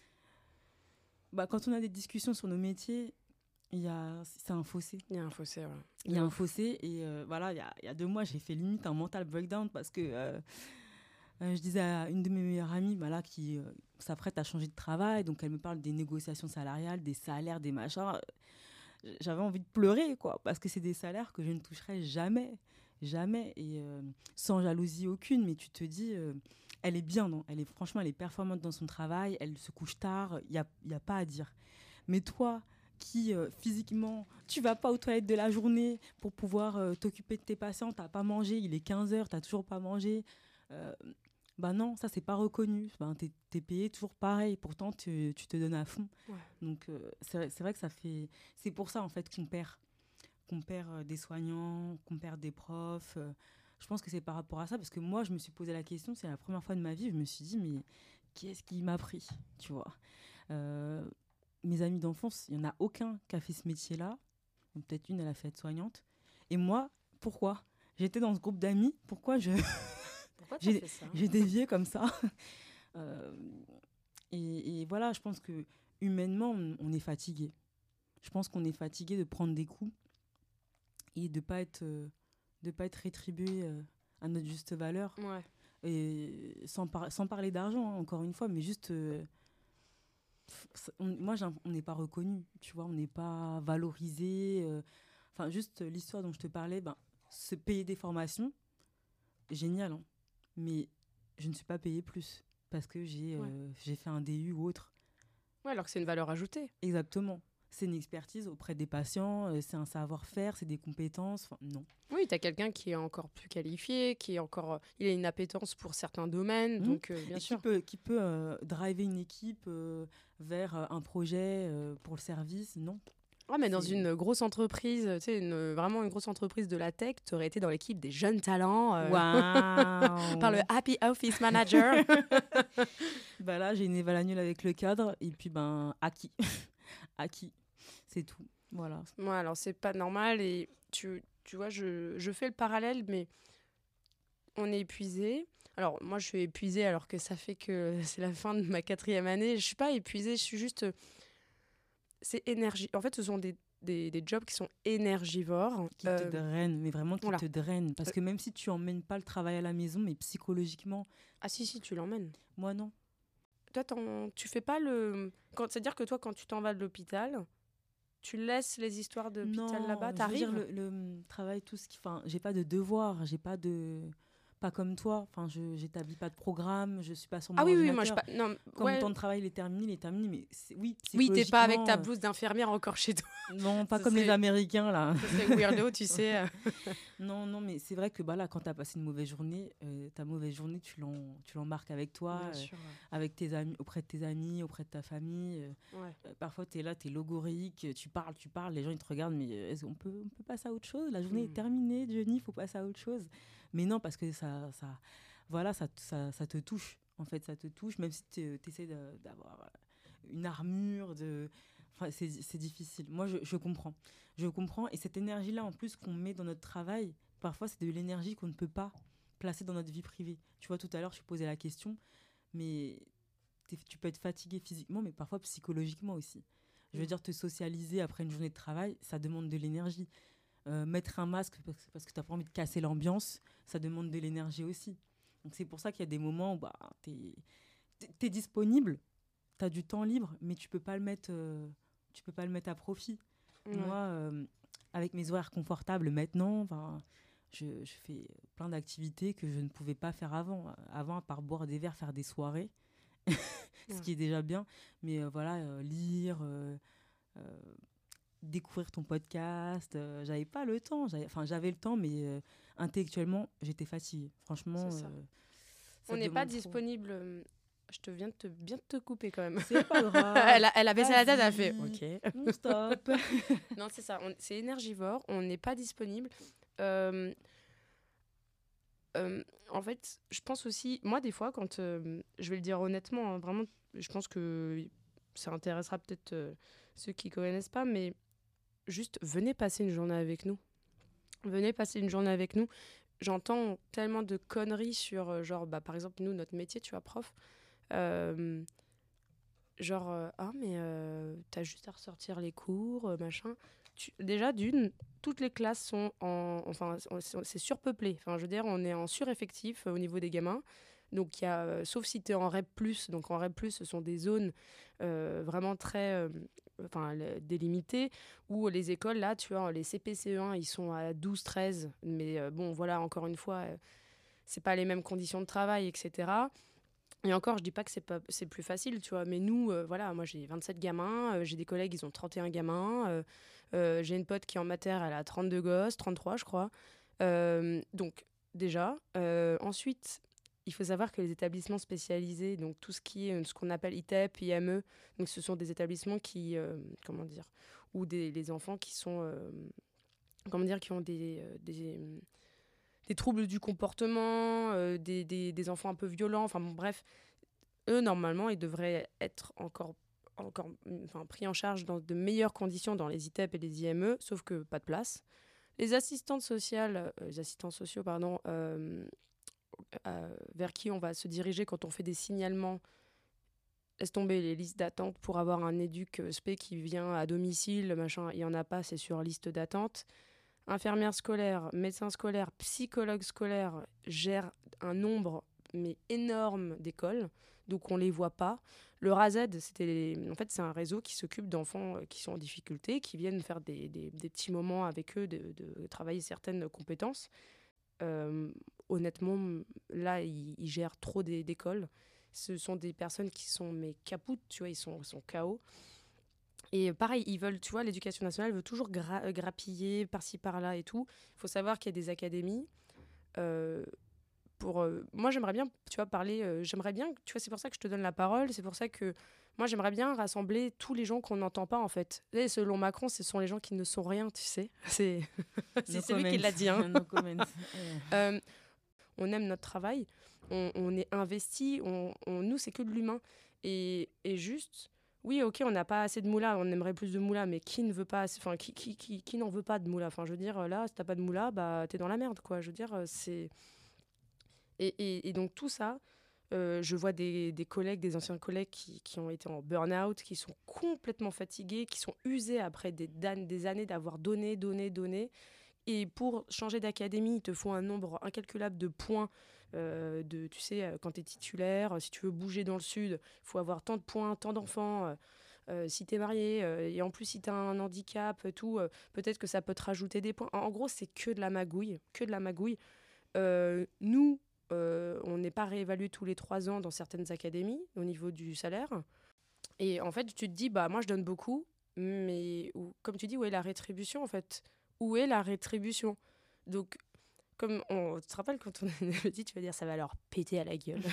Bah, quand on a des discussions sur nos métiers, il y a, c'est un fossé. Il y a un fossé, ouais. Il y a un fossé et euh, voilà, il y a, il y a deux mois, j'ai fait limite un mental breakdown parce que euh, euh, je disais à une de mes meilleures amies bah, là, qui euh, s'apprête à changer de travail, donc elle me parle des négociations salariales, des salaires, des machins. J'avais envie de pleurer, quoi, parce que c'est des salaires que je ne toucherai jamais, jamais, et euh, sans jalousie aucune, mais tu te dis... Euh, elle est bien, non elle est, franchement, elle est performante dans son travail, elle se couche tard, il n'y a, y a pas à dire. Mais toi, qui euh, physiquement, tu vas pas aux toilettes de la journée pour pouvoir euh, t'occuper de tes patients, tu n'as pas mangé, il est quinze heures, tu n'as toujours pas mangé, euh, bah non, ça, c'est pas reconnu. Ben, tu es payé toujours pareil, pourtant, tu, tu te donnes à fond. Ouais. Donc, euh, c'est, c'est vrai que ça fait... C'est pour ça, en fait, qu'on perd, qu'on perd euh, des soignants, qu'on perd des profs... Euh, Je pense que c'est par rapport à ça, parce que moi, je me suis posé la question, c'est la première fois de ma vie, je me suis dit, mais qui est-ce qui m'a pris, tu vois euh, Mes amis d'enfance, il n'y en a aucun qui a fait ce métier-là. Peut-être une, elle a fait aide-soignante. Et moi, pourquoi J'étais dans ce groupe d'amis, pourquoi je... Pourquoi t'as j'ai, fait ça j'ai dévié comme ça euh, et, et voilà, je pense que humainement, on, on est fatigué. Je pense qu'on est fatigué de prendre des coups et de ne pas être... Euh, de ne pas être rétribué euh, à notre juste valeur. Ouais. Et sans, par- sans parler d'argent, hein, encore une fois, mais juste... Euh, on, moi, on n'est pas reconnu, tu vois, on n'est pas valorisé. Enfin, euh, juste l'histoire dont je te parlais, ben, se payer des formations, génial, hein, mais je ne suis pas payée plus parce que j'ai, euh, ouais. j'ai fait un D U ou autre. Ouais, alors que c'est une valeur ajoutée. Exactement. C'est une expertise auprès des patients, euh, c'est un savoir-faire, c'est des compétences. Enfin, non. Oui, tu as quelqu'un qui est encore plus qualifié, qui est encore, euh, il a une appétence pour certains domaines, mmh. donc euh, bien Et sûr. Qui peut, qui peut euh, driver une équipe euh, vers euh, un projet euh, pour le service, non. Ouais, mais c'est... dans une grosse entreprise, tu sais, une, vraiment une grosse entreprise de la tech, tu aurais été dans l'équipe des jeunes talents. Euh, wow. Par le Happy Office Manager. Bah là, j'ai une éval annuelle avec le cadre, et puis ben, acquis. acquis. C'est tout, voilà. Ouais, alors c'est pas normal et tu, tu vois, je, je fais le parallèle, mais on est épuisé. Alors moi, je suis épuisée alors que ça fait que c'est la fin de ma quatrième année. Je suis pas épuisée, je suis juste... C'est énergie. En fait, ce sont des, des, des jobs qui sont énergivores. Qui euh... te drainent, mais vraiment qui voilà. te drainent. Parce euh... que même si tu emmènes pas le travail à la maison, mais psychologiquement... Ah si, si, tu l'emmènes. Moi, non. Toi, tu fais pas le... Quand... C'est-à-dire que toi, quand tu t'en vas de l'hôpital... Tu laisses les histoires d'hôpital là-bas, t'arrives ? Non, je veux dire, le, le travail, tout ce qui... Enfin, j'ai pas de devoirs, j'ai pas de... Pas comme toi, enfin, je j'établis pas de programme, je suis pas sur mon ah oui, ordinateur. oui, moi je pas... non, Quand ouais. mon temps de travail il est terminé, il est terminé, mais c'est... oui, oui, t'es pas avec ta blouse d'infirmière encore chez toi. Non, pas comme serait... les Américains là. Ça serait weirdo, tu sais. non, non, mais c'est vrai que bah là, quand t'as passé une mauvaise journée, euh, ta mauvaise journée, tu l'en, tu l'embarques avec toi, Bien euh, sûr, ouais. avec tes amis, auprès de tes amis, auprès de ta famille. Euh, ouais. euh, parfois, t'es là, t'es logoréique, tu parles, tu parles, les gens ils te regardent, mais est-ce qu'on peut, on peut passer à autre chose ? La journée mmh. est terminée, Johnny, il faut passer à autre chose. Mais non, parce que ça, ça, voilà, ça, ça, ça te touche. En fait, ça te touche, même si tu essaies d'avoir une armure, de... Enfin, c'est, c'est difficile. Moi, je, je comprends. Je comprends. Et cette énergie-là, en plus, qu'on met dans notre travail, parfois, c'est de l'énergie qu'on ne peut pas placer dans notre vie privée. Tu vois, tout à l'heure, je posais la question, mais tu peux être fatigué physiquement, mais parfois psychologiquement aussi. Je veux dire, te socialiser après une journée de travail, ça demande de l'énergie. Euh, mettre un masque parce que tu n'as pas envie de casser l'ambiance, ça demande de l'énergie aussi. Donc, c'est pour ça qu'il y a des moments où bah, tu es disponible, tu as du temps libre, mais tu peux pas le mettre, euh, tu peux pas le mettre à profit. Ouais. Moi, euh, avec mes horaires confortables maintenant, je, je fais plein d'activités que je ne pouvais pas faire avant. Avant, à part boire des verres, faire des soirées, ce ouais. qui est déjà bien. Mais euh, voilà, euh, lire, euh, euh, découvrir ton podcast. Euh, j'avais pas le temps. J'avais, enfin, j'avais le temps, mais euh, intellectuellement, j'étais fatiguée. Franchement, C'est ça. euh, ça On n'est pas demande trop. disponible. euh, Je te viens de te bien de te couper quand même. C'est pas grave. elle, a, elle a baissé la tête, elle a fait Vas-y. OK. Non, stop. Non, c'est ça. on- C'est énergivore. On n'est pas disponible. Euh, euh, en fait, je pense aussi, moi, des fois, quand euh, je vais le dire honnêtement, hein, vraiment, je pense que ça intéressera peut-être euh, ceux qui connaissent pas, mais juste venez passer une journée avec nous. Venez passer une journée avec nous. J'entends tellement de conneries sur, euh, genre, bah, par exemple, nous, notre métier, tu vois, prof. Euh, genre, euh, ah, mais euh, t'as juste à ressortir les cours, euh, machin. Tu- Déjà, d'une, toutes les classes sont en. Enfin, c'est c'est surpeuplé. Enfin, je veux dire, on est en sureffectif euh, au niveau des gamins. Donc, il y a, euh, sauf si tu es en R E P plus, donc en R E P plus, ce sont des zones euh, vraiment très euh, enfin, le- délimitées, où les écoles, là, tu vois, les C P C E un, ils sont à douze treize. Mais euh, bon, voilà, encore une fois, euh, c'est pas les mêmes conditions de travail, et cetera. Et encore, je dis pas que c'est pas c'est plus facile, tu vois, mais nous, euh, voilà, moi j'ai vingt-sept gamins, euh, j'ai des collègues, ils ont trente et un gamins, euh, euh, j'ai une pote qui est en mater, elle a trente-deux gosses, trente-trois je crois. Euh, donc déjà, euh, ensuite, il faut savoir que les établissements spécialisés, donc tout ce qui est euh, ce qu'on appelle I T E P, I M E, donc ce sont des établissements qui, euh, comment dire, ou des les enfants qui sont, euh, comment dire, qui ont des, euh, des des troubles du comportement, euh, des, des, des enfants un peu violents, enfin bon, bref, eux, normalement, ils devraient être encore, encore enfin, pris en charge dans de meilleures conditions dans les I T E P et les I M E, sauf que pas de place. Les assistantes sociales, euh, les assistants sociaux, pardon, euh, euh, vers qui on va se diriger quand on fait des signalements, laisse tomber les listes d'attente pour avoir un éduc euh, spé qui vient à domicile, machin, il n'y en a pas, c'est sur liste d'attente. Infirmière scolaire, médecin scolaire, psychologue scolaire gèrent un nombre mais énorme d'écoles, donc on les voit pas. Le R A Z, c'était les- en fait c'est un réseau qui s'occupe d'enfants euh, qui sont en difficulté, qui viennent faire des, des- des petits moments avec eux, de, de travailler certaines compétences. Euh, Honnêtement, là ils, ils gèrent trop des- d'écoles. Ce sont des personnes qui sont mais capoutes, tu vois, ils sont, ils sont K O. Et pareil, ils veulent, tu vois, l'éducation nationale veut toujours gra- euh, grappiller par-ci par-là et tout. Il faut savoir qu'il y a des académies. euh, pour, euh, moi, j'aimerais bien, tu vois, parler. euh, j'aimerais bien, tu vois, c'est pour ça que je te donne la parole. C'est pour ça que moi, j'aimerais bien rassembler tous les gens qu'on n'entend pas, en fait. Et selon Macron, ce sont les gens qui ne sont rien, tu sais. C'est c'est No c'est lui qui comment. l'a dit. Hein. No comment. Euh, Euh, on aime notre travail, on, on est investi, on, on- nous, c'est que de l'humain. Et, et juste, oui, ok, on n'a pas assez de moula, on aimerait plus de moula, mais qui ne veut pas, assez- enfin, qui, qui, qui, qui n'en veut pas de moula. Enfin, je veux dire, là, si t'as pas de moula, bah, t'es dans la merde, quoi. Je veux dire, euh, c'est... Et, et, et donc, tout ça, euh, je vois des, des collègues, des anciens collègues qui, qui ont été en burn-out, qui sont complètement fatigués, qui sont usés après des, dan- des années d'avoir donné, donné, donné. Et pour changer d'académie, il te faut un nombre incalculable de points. Euh, de, tu sais, euh, quand tu es titulaire, euh, si tu veux bouger dans le sud, il faut avoir tant de points, tant d'enfants. Euh, euh, si tu es marié, euh, et en plus si tu as un handicap, euh, tout, euh, peut-être que ça peut te rajouter des points. En, en gros, c'est que de la magouille. Que de la magouille. Euh, nous, euh, on n'est pas réévalué tous les trois ans dans certaines académies au niveau du salaire. Et en fait, tu te dis, bah moi je donne beaucoup, mais où, comme tu dis, où est la rétribution en fait? Où est la rétribution? Donc, comme on tu te rappelle quand on est petit, tu vas dire ça va leur péter à la gueule.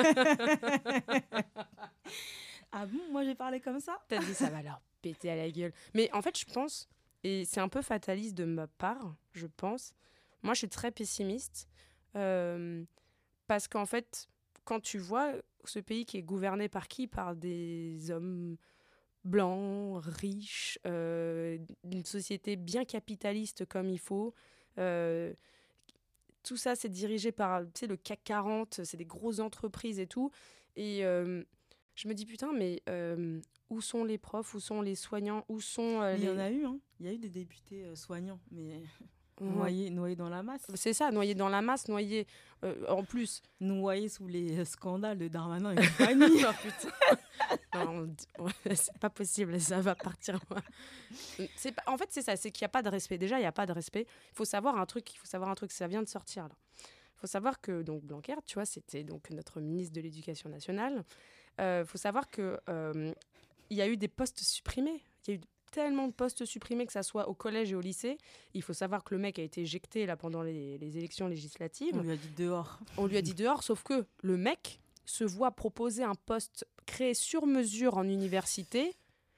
Ah bon, moi j'ai parlé comme ça? T'as dit ça va leur péter à la gueule. Mais en fait, je pense, et c'est un peu fataliste de ma part, je pense. Moi, je suis très pessimiste euh, parce qu'en fait, quand tu vois ce pays qui est gouverné par qui? Par des hommes blanc, riche, euh, d'une société bien capitaliste comme il faut. Euh, Tout ça, c'est dirigé par, tu sais, le CAC quarante, c'est des grosses entreprises et tout. Et euh, je me dis, putain, mais euh, où sont les profs, où sont les soignants, où sont euh, Mais il y les... en a eu, hein. Il y a eu des députés euh, soignants, mais Ouais. noyés, noyés dans la masse. C'est ça, noyés dans la masse, noyés euh, en plus. Noyés sous les euh, scandales de Darmanin et compagnie. Oh putain. Non, on- ouais, c'est pas possible, ça va partir. C'est pas- en fait, c'est ça, c'est qu'il n'y a pas de respect. Déjà, il n'y a pas de respect. Il faut savoir un truc, il faut savoir un truc, ça vient de sortir là. Il faut savoir que donc Blanquer, tu vois, c'était donc notre ministre de l'Éducation nationale. Il faut savoir que euh, il y a eu des postes supprimés. Il y a eu tellement de postes supprimés, que ça soit au collège et au lycée. Il faut savoir que le mec a été éjecté là, pendant les, les élections législatives. On lui a dit dehors. On lui a dit dehors, sauf que le mec se voit proposer un poste créé sur mesure en université.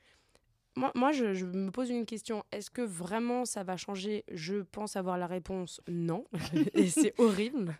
Moi, moi je, je me pose une question. Est-ce que vraiment ça va changer ? Je pense avoir la réponse non. Et c'est horrible.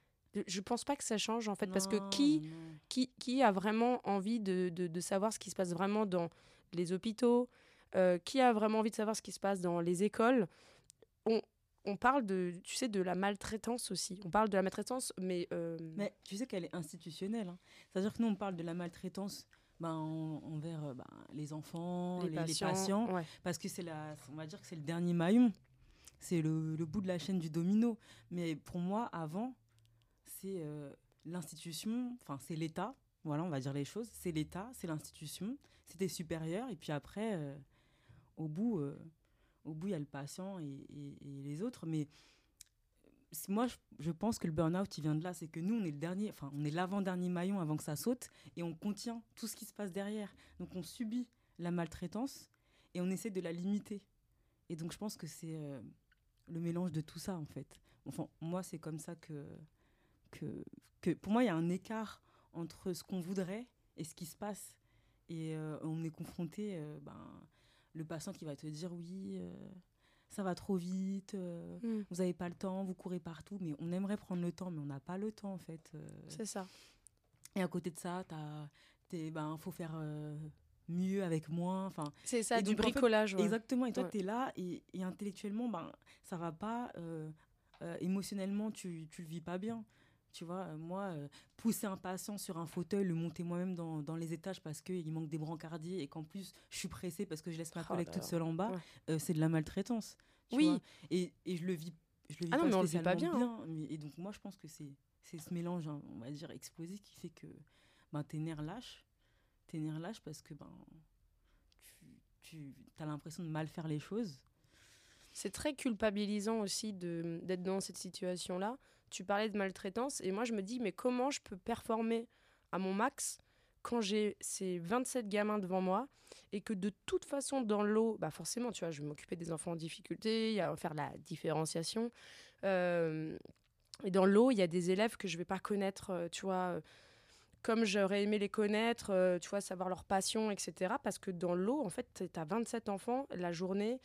Je pense pas que ça change, en fait, Non, parce que qui, non. qui, qui a vraiment envie de, de, de savoir ce qui se passe vraiment dans les hôpitaux ? Euh, qui a vraiment envie de savoir ce qui se passe dans les écoles ? on, on parle de, tu sais, de la maltraitance aussi. On parle de la maltraitance, mais... euh, Mais tu sais qu'elle est institutionnelle. Hein. C'est-à-dire que nous, on parle de la maltraitance ben, en- envers euh, ben, les enfants, les les, les patients, patients, ouais. parce que c'est la, on va dire que c'est le dernier maillon. C'est le, le bout de la chaîne du domino. Mais pour moi, avant, c'est euh, l'institution, enfin, c'est l'État. Voilà, on va dire les choses. C'est l'État, c'est l'institution, c'est tes supérieurs. Et puis après, euh, au bout, euh, au bout, il y a le patient et, et- et les autres. Mais c'est- moi, je, je pense que le burn-out, il vient de là. C'est que nous, on est le dernier, enfin, on est l'avant-dernier maillon avant que ça saute et on contient tout ce qui se passe derrière. Donc, on subit la maltraitance et on essaie de la limiter. Et donc, je pense que c'est euh, le mélange de tout ça, en fait. Enfin, moi, c'est comme ça que, que, que pour moi, il y a un écart entre ce qu'on voudrait et ce qui se passe. Et euh, on est confronté, euh, ben, le patient qui va te dire oui, euh, ça va trop vite, euh, Mm, vous n'avez pas le temps, vous courez partout, mais on aimerait prendre le temps, mais on n'a pas le temps en fait. euh. c'est ça. Et à côté de ça, il ben, faut faire euh, mieux avec moins. Enfin, C'est ça, et du donc, en fait, bricolage. Ouais. exactement. Et toi, Ouais. tu es là et, et intellectuellement, ben, ça va pas. euh, euh, émotionnellement, tu, tu le vis pas bien. Tu vois, euh, moi, euh, pousser un patient sur un fauteuil, le monter moi-même dans, dans les étages parce qu'il manque des brancardiers et qu'en plus, je suis pressée parce que je laisse ma Oh collègue là toute là. seule en bas, Ouais. euh, c'est de la maltraitance. Tu Oui. vois. Et, et je le vis, je le vis Ah non, pas mais on le vit pas spécialement bien, hein. bien. Mais, et donc, moi, je pense que c'est, c'est ce mélange, hein, on va dire, explosif qui fait que ben, tes nerfs lâchent. Tes nerfs lâchent parce que ben, tu, tu as l'impression de mal faire les choses. C'est très culpabilisant aussi de, d'être dans cette situation-là. Tu parlais de maltraitance et moi je me dis mais comment je peux performer à mon max quand j'ai ces vingt-sept gamins devant moi et que de toute façon dans l'eau, bah forcément tu vois, je vais m'occuper des enfants en difficulté, il y a à faire la différenciation. Euh, et dans l'eau, il y a des élèves que je vais pas connaître, euh, tu vois, euh, comme j'aurais aimé les connaître, euh, tu vois, savoir leur passion, et cetera. Parce que dans l'eau, en fait, tu as vingt-sept enfants la journée.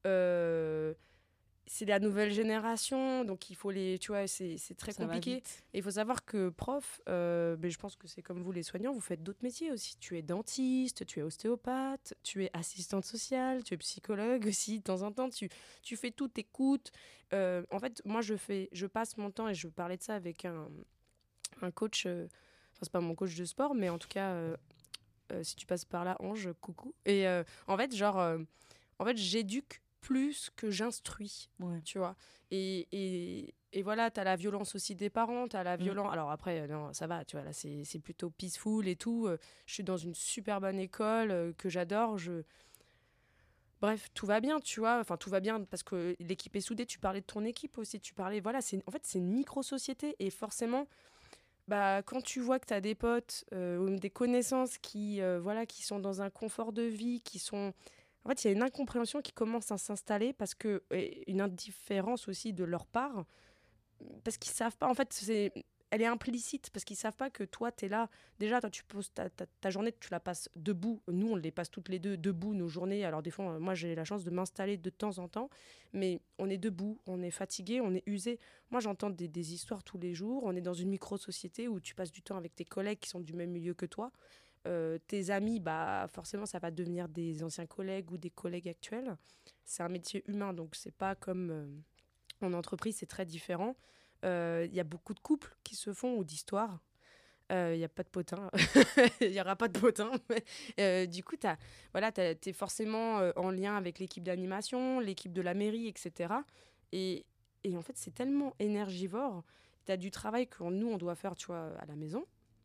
euh, c'est la nouvelle génération, donc il faut les, tu vois, c'est, c'est très Ça va compliqué. vite. Et il faut savoir que prof, euh, ben, je pense que c'est comme vous les soignants, vous faites d'autres métiers aussi. Tu es dentiste, tu es ostéopathe, tu es assistante sociale, tu es psychologue aussi, de temps en temps, tu, tu fais tout, t'écoutes. Euh, en fait, moi, je fais, je passe mon temps, et je parlais de ça avec un, un coach, euh, enfin, c'est pas mon coach de sport, mais en tout cas, euh, euh, si tu passes par là, Ange, coucou. Et euh, en fait, genre, euh, en fait, j'éduque plus que j'instruis, Ouais. tu vois. Et, et, et voilà, t'as la violence aussi des parents, t'as la Mm. violence... Alors après, euh, non, ça va, tu vois, là, c'est, c'est plutôt peaceful et tout. Euh, je suis dans une super bonne école euh, que j'adore, je... Bref, tout va bien, tu vois. Enfin, tout va bien parce que l'équipe est soudée. Tu parlais de ton équipe aussi. Tu parlais, voilà, c'est, en fait, c'est une micro-société. Et forcément, bah, quand tu vois que tu as des potes euh, ou des connaissances qui, euh, voilà, qui sont dans un confort de vie, qui sont... En fait, il y a une incompréhension qui commence à s'installer parce que... et une indifférence aussi de leur part. Parce qu'ils savent pas... En fait, c'est... Elle est implicite parce qu'ils savent pas que toi, tu es là. Déjà, toi, tu poses ta, ta, ta journée, tu la passes debout. Nous, on les passe toutes les deux debout, nos journées. Alors, des fois, euh, moi, j'ai la chance de m'installer de temps en temps. Mais on est debout, on est fatigué, on est usé. Moi, j'entends des, des histoires tous les jours. On est dans une micro-société où tu passes du temps avec tes collègues qui sont du même milieu que toi. Euh, tes amis, bah, forcément, ça va devenir des anciens collègues ou des collègues actuels. C'est un métier humain, donc c'est pas comme euh, en entreprise, c'est très différent. Il euh, y a beaucoup de couples qui se font ou d'histoires. Il euh, n'y a pas de potin. Il n'y aura pas de potin. Mais, euh, du coup, t'as, voilà, tu es forcément euh, en lien avec l'équipe d'animation, l'équipe de la mairie, et cetera. Et, et en fait, c'est tellement énergivore. Tu as du travail que nous, on doit faire, tu vois, à la maison.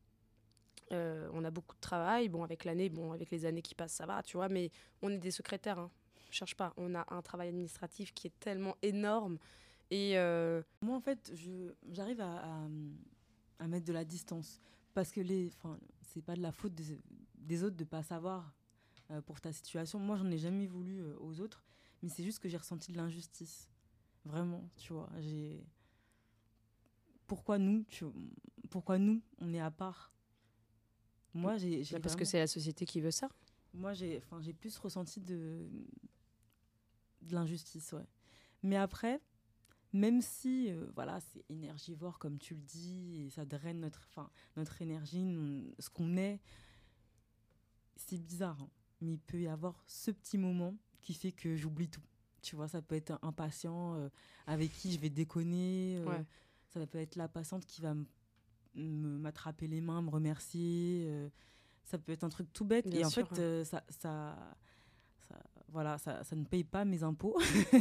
Euh, on a beaucoup de travail. Bon, avec l'année, bon, avec les années qui passent, ça va, tu vois. Mais on est des secrétaires. Hein. Cherche pas. On a un travail administratif qui est tellement énorme. Et euh... Moi, en fait, je, j'arrive à, à, à mettre de la distance. Parce que les, c'est pas de la faute des, des autres de ne pas savoir euh, pour ta situation. Moi, j'en ai jamais voulu euh, aux autres, mais c'est juste que j'ai ressenti de l'injustice. Vraiment, tu vois. J'ai... Pourquoi nous, tu... Pourquoi nous, on est à part? Moi, j'ai, j'ai Bah, parce vraiment... que c'est la société qui veut ça. Moi, j'ai, enfin, j'ai plus ressenti de, de l'injustice, ouais. Mais après, même si, euh, voilà, c'est énergivore, comme tu le dis, et ça draine notre, enfin, notre énergie, non- ce qu'on est, c'est bizarre, hein. Mais il peut y avoir ce petit moment qui fait que j'oublie tout. Tu vois, ça peut être un, un patient euh, avec qui je vais déconner, euh, Ouais. ça peut être la patiente qui va m- me- m'attraper les mains, me remercier, euh, ça peut être un truc tout bête. Bien Et en sûr, fait, hein. euh, ça, ça, ça, voilà, ça, ça ne paye pas mes impôts.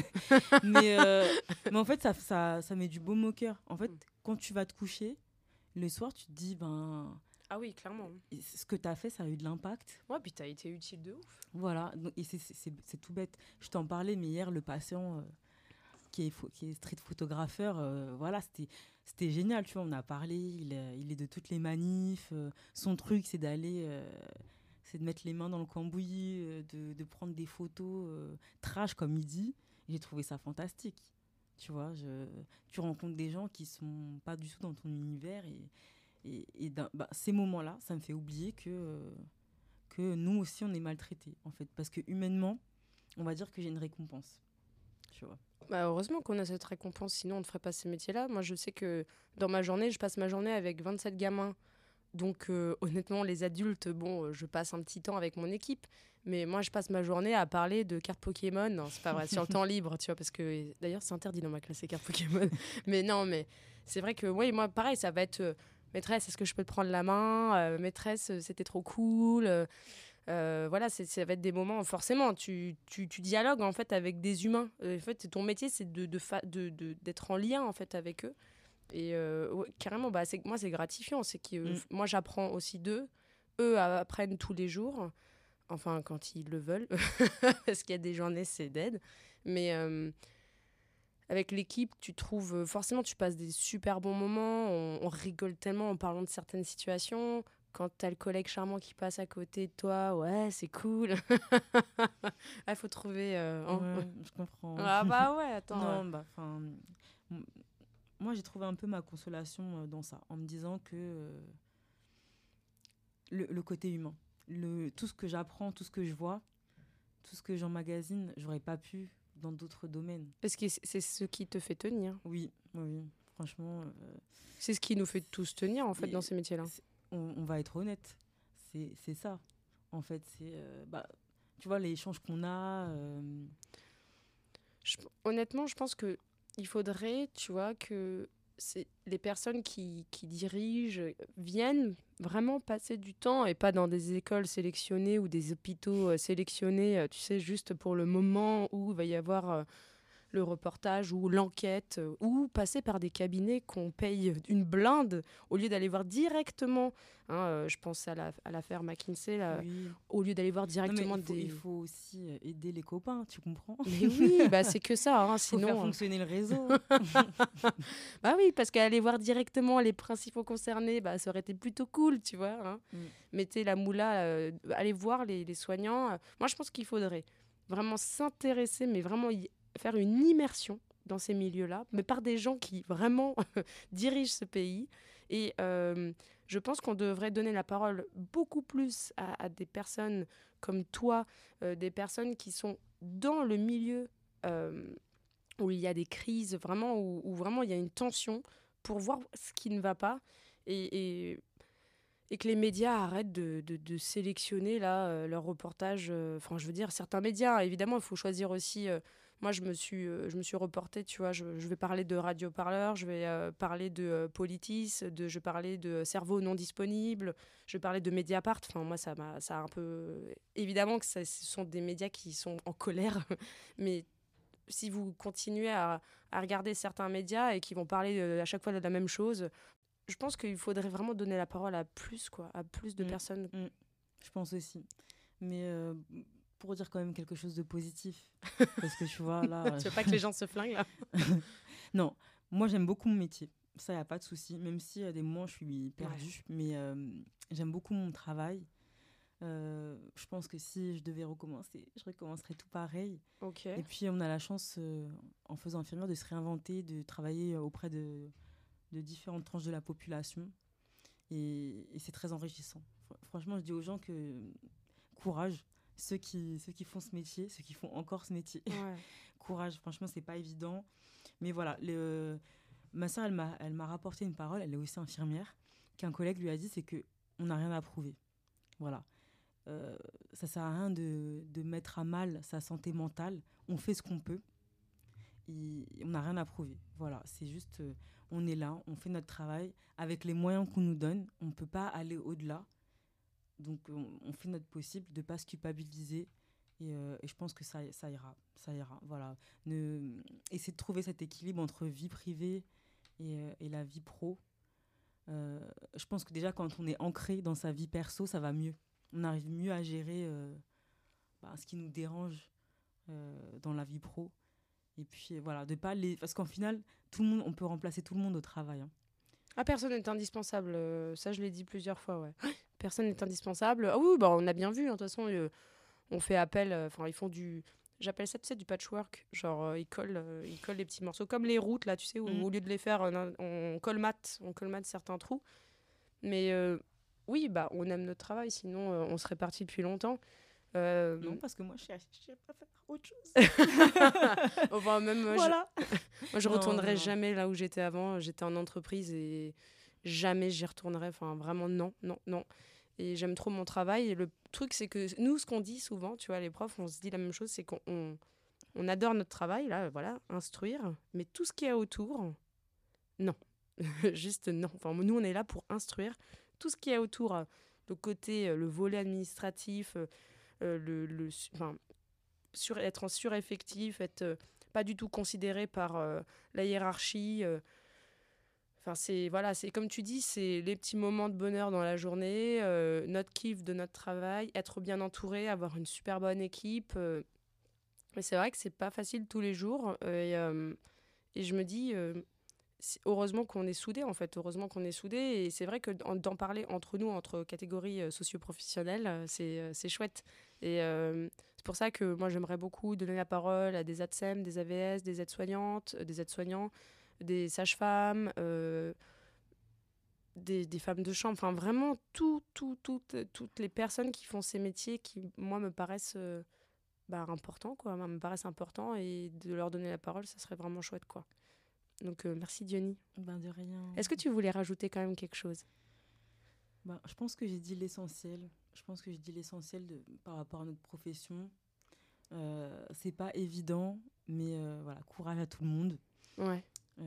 mais, euh, mais en fait, ça, ça, ça met du baume au cœur. En fait, Mm. quand tu vas te coucher, le soir, tu te dis, ben, Ah oui, clairement. ce que tu as fait, ça a eu de l'impact. Ouais, puis t'as été utile de ouf. Voilà, donc- et c'est, c'est, c'est, c'est tout bête. Je t'en parlais, mais hier, le patient euh, qui, est pho- qui est street photographeur, euh, voilà, c'était, c'était génial, tu vois, on a parlé, il, est- il est de toutes les manifs, euh, son truc, c'est d'aller... euh, c'est de mettre les mains dans le cambouis, euh, de, de prendre des photos euh, trash, comme il dit. J'ai trouvé ça fantastique. Tu vois, je, tu rencontres des gens qui sont pas du tout dans ton univers. Et, et, et d'un- bah, ces moments-là, ça me fait oublier que, euh, que nous aussi, on est maltraités, en fait. Parce que humainement, on va dire que j'ai une récompense. Tu vois. Bah, heureusement qu'on a cette récompense, sinon on ne ferait pas ces métiers-là. Moi, je sais que dans ma journée, je passe ma journée avec vingt-sept gamins. Donc, euh, honnêtement, les adultes, bon, euh, je passe un petit temps avec mon équipe. Mais moi, je passe ma journée à parler de cartes Pokémon. Non, c'est pas vrai, sur le temps libre, tu vois, parce que d'ailleurs, c'est interdit dans ma classe, les cartes Pokémon. Mais non, mais c'est vrai que, oui, moi, pareil, ça va être euh, maîtresse, est-ce que je peux te prendre la main? Euh, Maîtresse, euh, c'était trop cool. Euh, euh, voilà, c'est, ça va être des moments, forcément, tu, tu, tu dialogues en fait avec des humains. Euh, en fait, ton métier, c'est de, de, fa- de, de- d'être en lien en fait avec eux. Et euh, ouais, carrément, bah, c'est, moi, c'est gratifiant. C'est que euh, Mm. f- moi, j'apprends aussi d'eux. Eux a- apprennent tous les jours. Enfin, quand ils le veulent. Parce qu'il y a des journées, c'est dead. Mais euh, avec l'équipe, tu trouves... euh, Forcément, tu passes des super bons moments. On, on rigole tellement en parlant de certaines situations. Quand t'as le collègue charmant qui passe à côté de toi, ouais, c'est cool. Il faut trouver... euh, hein. Ouais, je comprends. Ah bah ouais, attends. euh, Non, bah, enfin... m- Moi, j'ai trouvé un peu ma consolation euh, dans ça, en me disant que euh, le, le côté humain, le, tout ce que j'apprends, tout ce que je vois, tout ce que j'emmagasine, j'aurais pas pu dans d'autres domaines. Parce que c'est c'est ce qui te fait tenir. Oui, oui, oui. Franchement, euh, C'est ce qui nous fait tous tenir, en fait, et dans ces métiers-là. c'est- on, on va être honnête. C'est c'est ça. En fait, c'est... euh, bah, tu vois, les échanges qu'on a... euh, Je- honnêtement, je pense que il faudrait, tu vois, que c'est les personnes qui, qui dirigent viennent vraiment passer du temps et pas dans des écoles sélectionnées ou des hôpitaux euh, sélectionnés, euh, tu sais, juste pour le moment où il va y avoir euh, le reportage ou l'enquête, euh, ou passer par des cabinets qu'on paye une blinde au lieu d'aller voir directement, hein, euh, je pense à la- à l'affaire McKinsey, là, oui. au lieu d'aller voir Non, mais directement il faut, des... il faut aussi euh, aider les copains, tu comprends? Mais oui, bah c'est que ça, hein, Il faut faire sinon... euh, fonctionner le réseau. Bah oui, parce qu'aller voir directement les principaux concernés, bah, ça aurait été plutôt cool, tu vois. Hein. Mm. Mettez la moula, euh, allez voir les, les soignants. euh. Moi, je pense qu'il faudrait vraiment s'intéresser, mais vraiment y- faire une immersion dans ces milieux-là, mais par des gens qui vraiment dirigent ce pays. Et euh, je pense qu'on devrait donner la parole beaucoup plus à, à des personnes comme toi, euh, des personnes qui sont dans le milieu. euh, où il y a des crises, vraiment, où, où vraiment il y a une tension pour voir ce qui ne va pas et, et, et que les médias arrêtent de, de, de sélectionner là, euh, leurs reportages. euh, Enfin, je veux dire, certains médias, évidemment, il faut choisir aussi. euh, moi, je me suis, euh, je me suis reportée, tu vois, je, je vais parler de Radio Parleur, je vais euh, parler de euh, Politis, de, je vais parler de Cerveau non disponible, je vais parler de Mediapart. Enfin, moi, ça m'a ça a un peu... Évidemment que ça, ce sont des médias qui sont en colère, mais si vous continuez à, à regarder certains médias et qui vont parler euh, à chaque fois de la même chose, je pense qu'il faudrait vraiment donner la parole à plus, quoi, à plus de Mm. personnes. Mm. Je pense aussi. Mais euh, pour dire quand même quelque chose de positif, parce que tu vois, là... Tu veux pas que les gens se flinguent, là? Non, moi j'aime beaucoup mon métier. Ça, il n'y a pas de souci. Même si à des moments, je suis perdue. Mais euh, j'aime beaucoup mon travail. Euh, je pense que si je devais recommencer, je recommencerais tout pareil. Ok. Et puis, on a la chance, euh, en faisant infirmière, de se réinventer, de travailler auprès de, de différentes tranches de la population. Et, et c'est très enrichissant. Fr- Franchement, je dis aux gens que courage, ceux qui, ceux qui font ce métier, ceux qui font encore ce métier. Ouais. Courage, franchement, c'est pas évident. Mais voilà, le, ma soeur, elle m'a, elle m'a rapporté une parole, elle est aussi infirmière, qu'un collègue lui a dit, c'est qu'on n'a rien à prouver. Voilà. Euh, ça sert à rien de, de mettre à mal sa santé mentale. On fait ce qu'on peut. Et on n'a rien à prouver. Voilà, c'est juste, euh, on est là, on fait notre travail avec les moyens qu'on nous donne. On ne peut pas aller au-delà. Donc, on, on fait notre possible de ne pas se culpabiliser. Et, euh, et je pense que ça, ça ira. Ça ira. Voilà. Ne, essayer de trouver cet équilibre entre vie privée et, euh, et la vie pro. Euh, je pense que déjà, quand on est ancré dans sa vie perso, ça va mieux. On arrive mieux à gérer euh, bah, ce qui nous dérange euh, dans la vie pro. Et puis voilà, de pas les... Parce qu'en final, tout le monde, on peut remplacer tout le monde au travail. Hein. Ah, personne n'est indispensable. euh, ça, je l'ai dit plusieurs fois, ouais. Personne n'est indispensable. Ah oui, bah, on a bien vu, hein, de toute façon, euh, on fait appel, enfin, ils font du... J'appelle ça, tu sais, du patchwork. Genre, euh, ils, collent, euh, ils collent les petits morceaux, comme les routes, là, tu sais, où Mm. au lieu de les faire, euh, on colmate, on colmate certains trous. Mais euh, oui, bah, on aime notre travail, sinon euh, on serait parti depuis longtemps. Euh, Non, parce que moi, je sais pas faire autre chose. enfin, même, euh, Voilà. je, moi, je Non, retournerai non, non. jamais là où j'étais avant. J'étais en entreprise et jamais j'y retournerai. Enfin, vraiment, non, non, non. Et j'aime trop mon travail. Et le truc, c'est que nous, ce qu'on dit souvent, tu vois, les profs, on se dit la même chose, c'est qu'on on, on adore notre travail, là, voilà, instruire. Mais tout ce qu'il y a autour, non. Juste non. Enfin, nous, on est là pour instruire. Tout ce qu'il y a autour, euh, le côté, euh, le volet administratif, euh, euh, le, le, su- enfin, sur, être en sureffectif, être euh, pas du tout considéré par euh, la hiérarchie. euh. Enfin, c'est voilà, c'est comme tu dis, c'est les petits moments de bonheur dans la journée, euh, notre kiff de notre travail, être bien entouré, avoir une super bonne équipe. euh. Mais c'est vrai que c'est pas facile tous les jours. euh, et, euh, et je me dis, euh, c'est- heureusement qu'on est soudés, en fait. Heureusement qu'on est soudés. Et c'est vrai que d'en d'en parler entre nous, entre catégories euh, socio-professionnelles, euh, c'est euh, c'est chouette. Et euh, c'est pour ça que moi, j'aimerais beaucoup donner la parole à des A T S E M, des A V S, des aides-soignantes, euh, des aides-soignants, des sages-femmes, euh, des, des femmes de chambre. Enfin, vraiment, tout, tout, toutes, toutes les personnes qui font ces métiers qui, moi, me paraissent euh, bah, importants, quoi. Me paraissent importants. Et de leur donner la parole, ça serait vraiment chouette, quoi. Donc, euh, merci, Diony. Ben de rien. Est-ce que tu voulais rajouter quand même quelque chose? Ben, je pense que j'ai dit l'essentiel. Je pense que j'ai dit l'essentiel de, par rapport à notre profession. Euh, c'est pas évident, mais euh, voilà, courage à tout le monde. Ouais.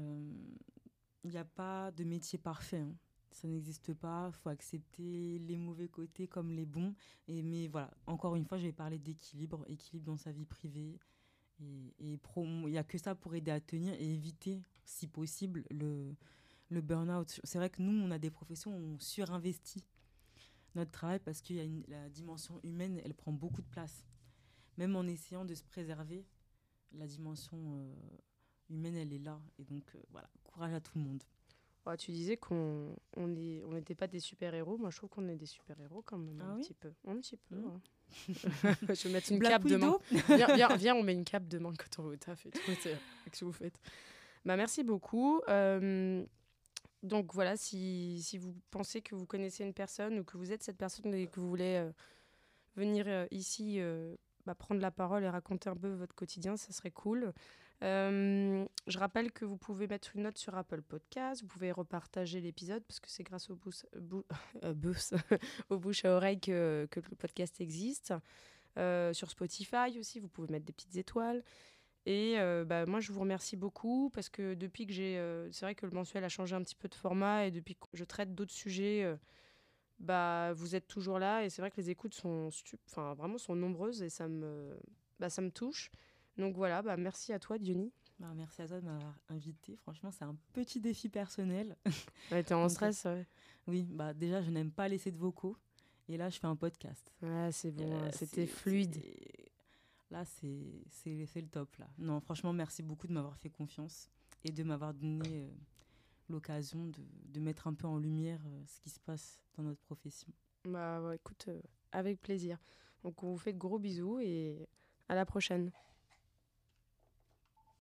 Il n'y a pas de métier parfait. Hein. Ça n'existe pas. Il faut accepter les mauvais côtés comme les bons. Et, mais voilà, encore une fois, je vais parler d'équilibre. Équilibre dans sa vie privée. Et, et pro, il n'y a que ça pour aider à tenir et éviter, si possible, le, le burn-out. C'est vrai que nous, on a des professions où on surinvestit notre travail parce que y a une, la dimension humaine, elle prend beaucoup de place. Même en essayant de se préserver, la dimension euh, humaine, elle est là. Et donc, euh, voilà, courage à tout le monde. Ouais, tu disais qu'on on est, on n'était pas des super-héros. Moi, je trouve qu'on est des super-héros quand même, Ah un oui petit peu. Un petit peu, Mmh. hein. Je vais mettre une Black cape demain. Widow. Viens, viens, viens, on met une cape demain quand on va au taf et tout. C'est- Qu'est-ce que vous faites? Bah, merci beaucoup. Euh, donc voilà, si, si vous pensez que vous connaissez une personne ou que vous êtes cette personne et que vous voulez euh, venir euh, ici euh, bah, prendre la parole et raconter un peu votre quotidien, ça serait cool. Euh, je rappelle que vous pouvez mettre une note sur Apple Podcast, vous pouvez repartager l'épisode parce que c'est grâce au bouche, bou- euh, bouche- au bouche à oreille que, que le podcast existe. Euh, sur Spotify aussi, vous pouvez mettre des petites étoiles. Et euh, bah, moi, je vous remercie beaucoup parce que depuis que j'ai... euh, c'est vrai que le mensuel a changé un petit peu de format et depuis que je traite d'autres sujets, euh, bah, vous êtes toujours là. Et c'est vrai que les écoutes sont, stu- enfin, vraiment sont nombreuses et ça me, bah, ça me touche. Donc voilà, bah, merci à toi, Diony. Bah, merci à toi de m'avoir invité. Franchement, c'est un petit défi personnel. Ouais, t'es en Donc, stress, ouais. oui, bah, déjà, je n'aime pas laisser de vocaux. Et là, je fais un podcast. Ouais, c'est bon, Euh, hein, c'était c'est- fluide. c'est- Là, c'est c'est- c'est le top. Là. Non, franchement, merci beaucoup de m'avoir fait confiance et de m'avoir donné euh, l'occasion de, de mettre un peu en lumière euh, ce qui se passe dans notre profession. Bah ouais, écoute, euh, avec plaisir. Donc on vous fait de gros bisous et à la prochaine.